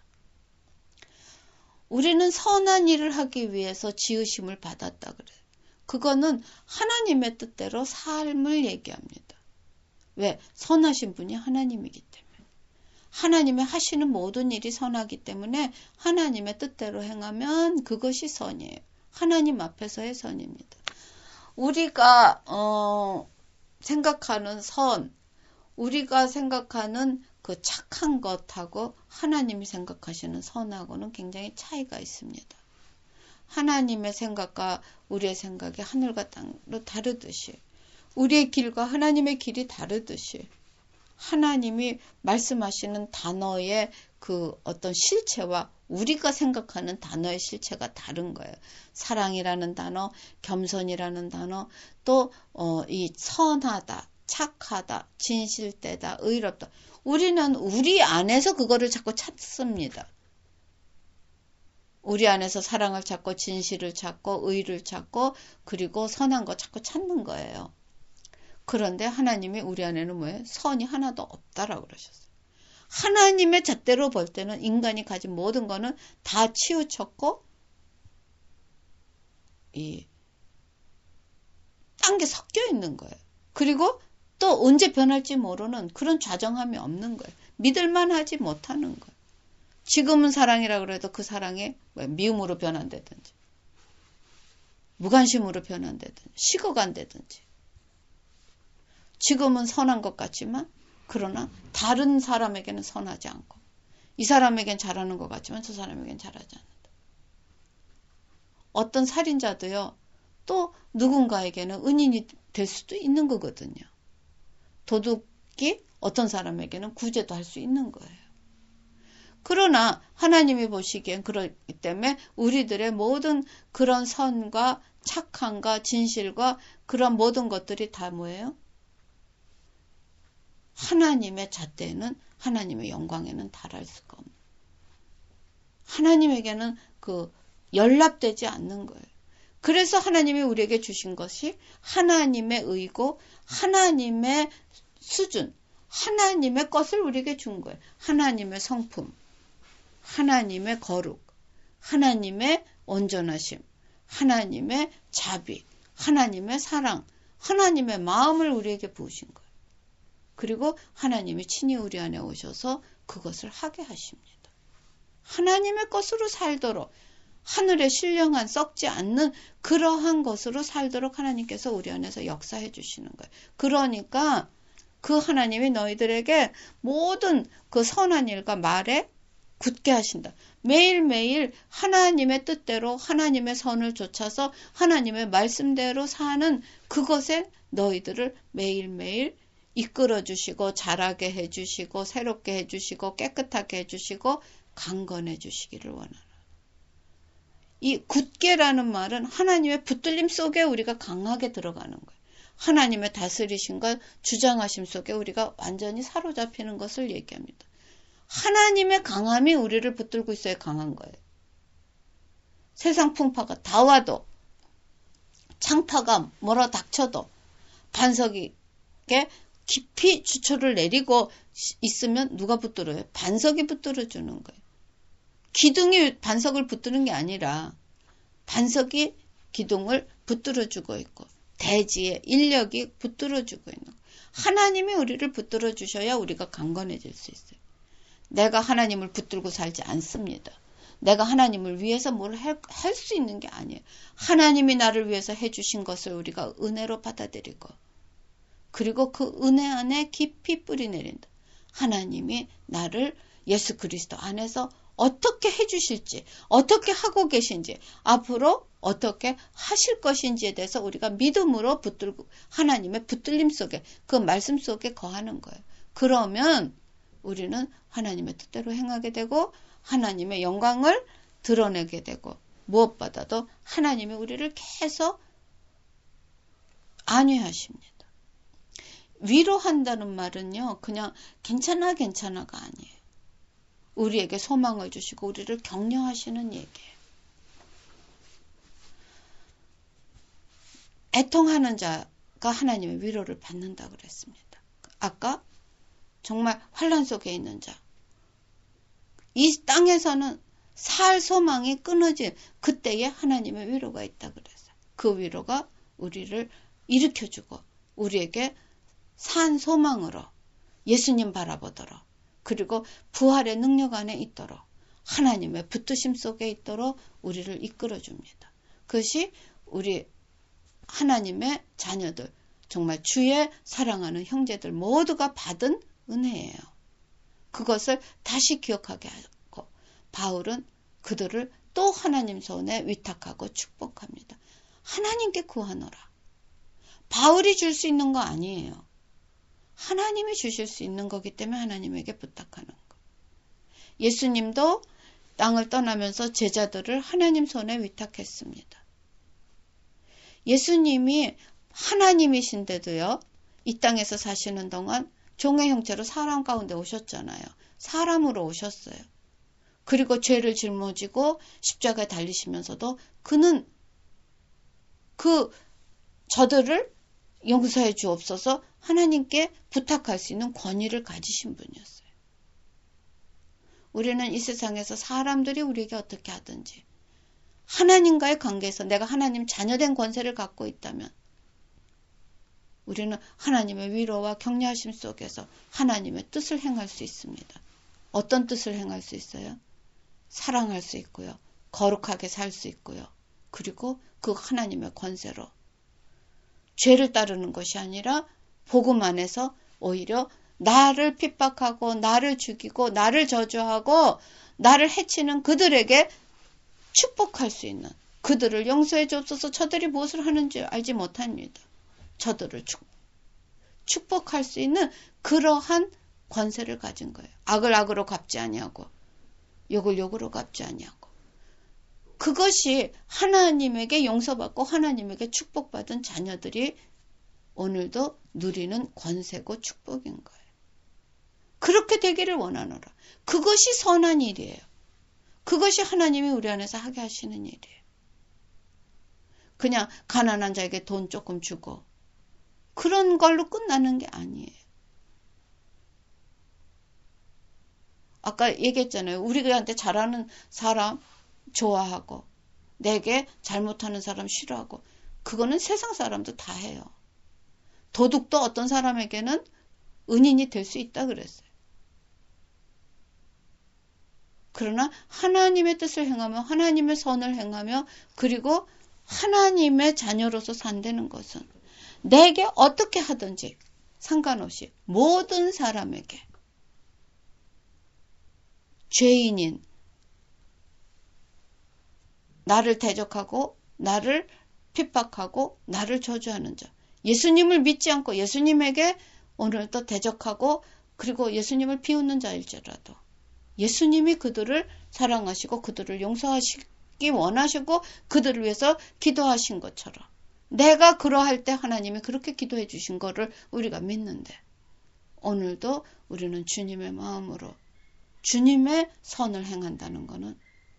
우리는 선한 일을 하기 위해서 지으심을 받았다 그래요. 그거는 하나님의 뜻대로 삶을 얘기합니다. 왜? 선하신 분이 하나님이기 때문에. 하나님이 하시는 모든 일이 선하기 때문에 하나님의 뜻대로 행하면 그것이 선이에요. 하나님 앞에서의 선입니다. 우리가 어, 생각하는 선, 우리가 생각하는 그 착한 것하고 하나님이 생각하시는 선하고는 굉장히 차이가 있습니다. 하나님의 생각과 우리의 생각이 하늘과 땅으로 다르듯이 우리의 길과 하나님의 길이 다르듯이 하나님이 말씀하시는 단어의 그 어떤 실체와 우리가 생각하는 단어의 실체가 다른 거예요. 사랑이라는 단어, 겸손이라는 단어, 또 이 어, 선하다, 착하다, 진실되다, 의롭다. 우리는 우리 안에서 그거를 자꾸 찾습니다. 우리 안에서 사랑을 찾고 진실을 찾고 의를 찾고 그리고 선한 거 자꾸 찾는 거예요. 그런데 하나님이 우리 안에는 뭐예요? 선이 하나도 없다라고 그러셨어요. 하나님의 잣대로 볼 때는 인간이 가진 모든 거는 다 치우쳤고 이 딴 게 섞여 있는 거예요. 그리고 또 언제 변할지 모르는 그런 좌정함이 없는 거예요. 믿을만 하지 못하는 거예요. 지금은 사랑이라 그래도 그 사랑이 미움으로 변한다든지 무관심으로 변한다든지 식어간다든지 지금은 선한 것 같지만 그러나 다른 사람에게는 선하지 않고 이 사람에겐 잘하는 것 같지만 저 사람에겐 잘하지 않는다. 어떤 살인자도요. 또 누군가에게는 은인이 될 수도 있는 거거든요. 도둑이 어떤 사람에게는 구제도 할 수 있는 거예요. 그러나 하나님이 보시기엔 그렇기 때문에 우리들의 모든 그런 선과 착함과 진실과 그런 모든 것들이 다 뭐예요? 하나님의 잣대는 하나님의 영광에는 달할 수가 없는. 하나님에게는 그 연락되지 않는 거예요. 그래서 하나님이 우리에게 주신 것이 하나님의 의고 하나님의 수준, 하나님의 것을 우리에게 준 거예요. 하나님의 성품, 하나님의 거룩, 하나님의 온전하심, 하나님의 자비, 하나님의 사랑, 하나님의 마음을 우리에게 부으신 거예요. 그리고 하나님이 친히 우리 안에 오셔서 그것을 하게 하십니다. 하나님의 것으로 살도록 하늘의 신령한 썩지 않는 그러한 것으로 살도록 하나님께서 우리 안에서 역사해 주시는 거예요. 그러니까 그 하나님이 너희들에게 모든 그 선한 일과 말에 굳게 하신다. 매일매일 하나님의 뜻대로 하나님의 선을 좇아서 하나님의 말씀대로 사는 그것에 너희들을 매일매일 이끌어 주시고 자라게 해주시고 새롭게 해주시고 깨끗하게 해주시고 강건해 주시기를 원하노라. 이 굳게라는 말은 하나님의 붙들림 속에 우리가 강하게 들어가는 거예요. 하나님의 다스리심과 주장하심 속에 우리가 완전히 사로잡히는 것을 얘기합니다. 하나님의 강함이 우리를 붙들고 있어야 강한 거예요. 세상 풍파가 다 와도 창파가 몰아닥쳐도 반석에 깊이 주초를 내리고 있으면 누가 붙들어요? 반석이 붙들어주는 거예요. 기둥이 반석을 붙드는 게 아니라 반석이 기둥을 붙들어주고 있고 대지의 인력이 붙들어주고 있는 거예요. 하나님이 우리를 붙들어주셔야 우리가 강건해질 수 있어요. 내가 하나님을 붙들고 살지 않습니다. 내가 하나님을 위해서 뭘 할 수 있는 게 아니에요. 하나님이 나를 위해서 해주신 것을 우리가 은혜로 받아들이고 그리고 그 은혜 안에 깊이 뿌리 내린다. 하나님이 나를 예수 그리스도 안에서 어떻게 해주실지, 어떻게 하고 계신지, 앞으로 어떻게 하실 것인지에 대해서 우리가 믿음으로 붙들고 하나님의 붙들림 속에 그 말씀 속에 거하는 거예요. 그러면 우리는 하나님의 뜻대로 행하게 되고 하나님의 영광을 드러내게 되고 무엇보다도 하나님이 우리를 계속 안위하십니다. 위로한다는 말은요. 그냥 괜찮아 괜찮아가 아니에요. 우리에게 소망을 주시고 우리를 격려하시는 얘기예요. 애통하는 자가 하나님의 위로를 받는다고 그랬습니다. 아까 정말 환난 속에 있는 자. 이 땅에서는 살 소망이 끊어진 그때에 하나님의 위로가 있다고 그랬어요. 그 위로가 우리를 일으켜주고 우리에게 산 소망으로 예수님 바라보도록 그리고 부활의 능력 안에 있도록 하나님의 붙드심 속에 있도록 우리를 이끌어줍니다. 그것이 우리 하나님의 자녀들 정말 주의 사랑하는 형제들 모두가 받은 은혜예요. 그것을 다시 기억하게 하고 바울은 그들을 또 하나님 손에 위탁하고 축복합니다. 하나님께 구하노라. 바울이 줄 수 있는 거 아니에요. 하나님이 주실 수 있는 거기 때문에 하나님에게 부탁하는 거. 예수님도 땅을 떠나면서 제자들을 하나님 손에 위탁했습니다. 예수님이 하나님이신데도요. 이 땅에서 사시는 동안 종의 형체로 사람 가운데 오셨잖아요. 사람으로 오셨어요. 그리고 죄를 짊어지고 십자가에 달리시면서도 그는 그 저들을 용서해 주옵소서 하나님께 부탁할 수 있는 권위를 가지신 분이었어요. 우리는 이 세상에서 사람들이 우리에게 어떻게 하든지 하나님과의 관계에서 내가 하나님 자녀된 권세를 갖고 있다면 우리는 하나님의 위로와 격려하심 속에서 하나님의 뜻을 행할 수 있습니다. 어떤 뜻을 행할 수 있어요? 사랑할 수 있고요. 거룩하게 살 수 있고요. 그리고 그 하나님의 권세로 죄를 따르는 것이 아니라 복음 안에서 오히려 나를 핍박하고 나를 죽이고 나를 저주하고 나를 해치는 그들에게 축복할 수 있는, 그들을 용서해 주옵소서. 저들이 무엇을 하는지 알지 못합니다. 저들을 축, 축복할 수 있는 그러한 권세를 가진 거예요. 악을 악으로 갚지 아니하고 욕을 욕으로 갚지 아니하고. 그것이 하나님에게 용서받고 하나님에게 축복받은 자녀들이 오늘도 누리는 권세고 축복인 거예요. 그렇게 되기를 원하노라. 그것이 선한 일이에요. 그것이 하나님이 우리 안에서 하게 하시는 일이에요. 그냥 가난한 자에게 돈 조금 주고 그런 걸로 끝나는 게 아니에요. 아까 얘기했잖아요. 우리한테 잘하는 사람 좋아하고 내게 잘못하는 사람 싫어하고, 그거는 세상 사람도 다 해요. 도둑도 어떤 사람에게는 은인이 될 수 있다 그랬어요. 그러나 하나님의 뜻을 행하며 하나님의 선을 행하며 그리고 하나님의 자녀로서 산다는 것은 내게 어떻게 하든지 상관없이 모든 사람에게, 죄인인 나를 대적하고 나를 핍박하고 나를 저주하는 자, 예수님을 믿지 않고 예수님에게 오늘도 대적하고 그리고 예수님을 비웃는 자일지라도 예수님이 그들을 사랑하시고 그들을 용서하시기 원하시고 그들을 위해서 기도하신 것처럼 내가 그러할 때 하나님이 그렇게 기도해 주신 거를 우리가 믿는데, 오늘도 우리는 주님의 마음으로 주님의 선을 행한다는 것은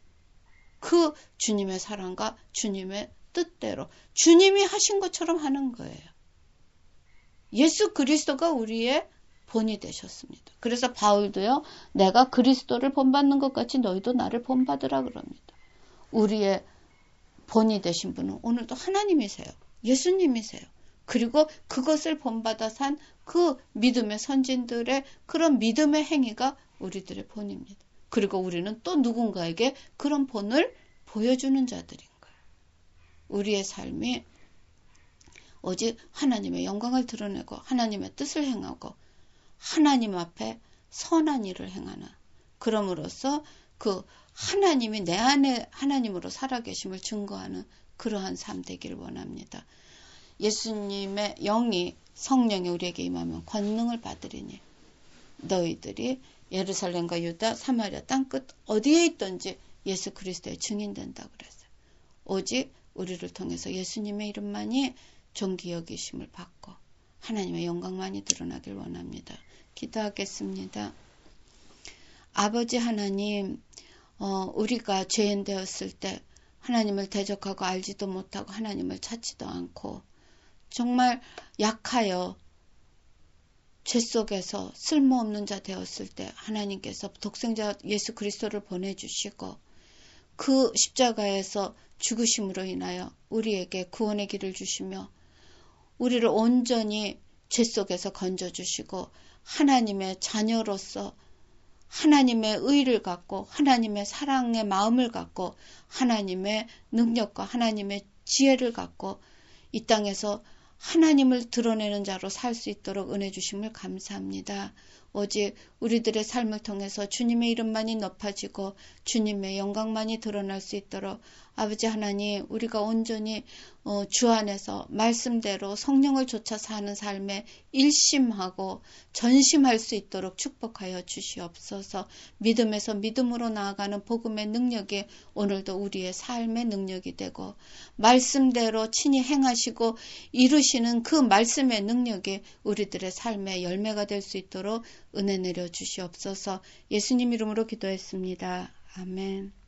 그 주님의 사랑과 주님의 뜻대로 주님이 하신 것처럼 하는 거예요. 예수 그리스도가 우리의 본이 되셨습니다. 그래서 바울도요, 내가 그리스도를 본받는 것 같이 너희도 나를 본받으라 그럽니다. 우리의 본이 되신 분은 오늘도 하나님이세요. 예수님이세요. 그리고 그것을 본받아 산 그 믿음의 선진들의 그런 믿음의 행위가 우리들의 본입니다. 그리고 우리는 또 누군가에게 그런 본을 보여주는 자들인 거예요. 우리의 삶이 오직 하나님의 영광을 드러내고 하나님의 뜻을 행하고 하나님 앞에 선한 일을 행하는, 그럼으로써 그 하나님이 내 안에 하나님으로 살아계심을 증거하는 그러한 삶 되기를 원합니다. 예수님의 영이, 성령이 우리에게 임하면 권능을 받으리니 너희들이 예루살렘과 유다, 사마리아 땅끝 어디에 있든지 예수 그리스도의 증인된다 그랬어요. 오직 우리를 통해서 예수님의 이름만이 존귀 여기심을 받고 하나님의 영광만이 드러나길 원합니다. 기도하겠습니다. 아버지 하나님, 어, 우리가 죄인 되었을 때 하나님을 대적하고 알지도 못하고 하나님을 찾지도 않고 정말 약하여 죄 속에서 쓸모없는 자 되었을 때 하나님께서 독생자 예수 그리스도를 보내주시고 그 십자가에서 죽으심으로 인하여 우리에게 구원의 길을 주시며 우리를 온전히 죄 속에서 건져주시고 하나님의 자녀로서 하나님의 의를 갖고 하나님의 사랑의 마음을 갖고 하나님의 능력과 하나님의 지혜를 갖고 이 땅에서 하나님을 드러내는 자로 살 수 있도록 은혜 주심을 감사합니다. 오직 우리들의 삶을 통해서 주님의 이름만이 높아지고 주님의 영광만이 드러날 수 있도록 아버지 하나님, 우리가 온전히 어, 주 안에서 말씀대로 성령을 좇아 사는 삶에 일심하고 전심할 수 있도록 축복하여 주시옵소서. 믿음에서 믿음으로 나아가는 복음의 능력이 오늘도 우리의 삶의 능력이 되고 말씀대로 친히 행하시고 이루시는 그 말씀의 능력이 우리들의 삶의 열매가 될 수 있도록 은혜 내려 주시옵소서. 예수님 이름으로 기도했습니다. 아멘.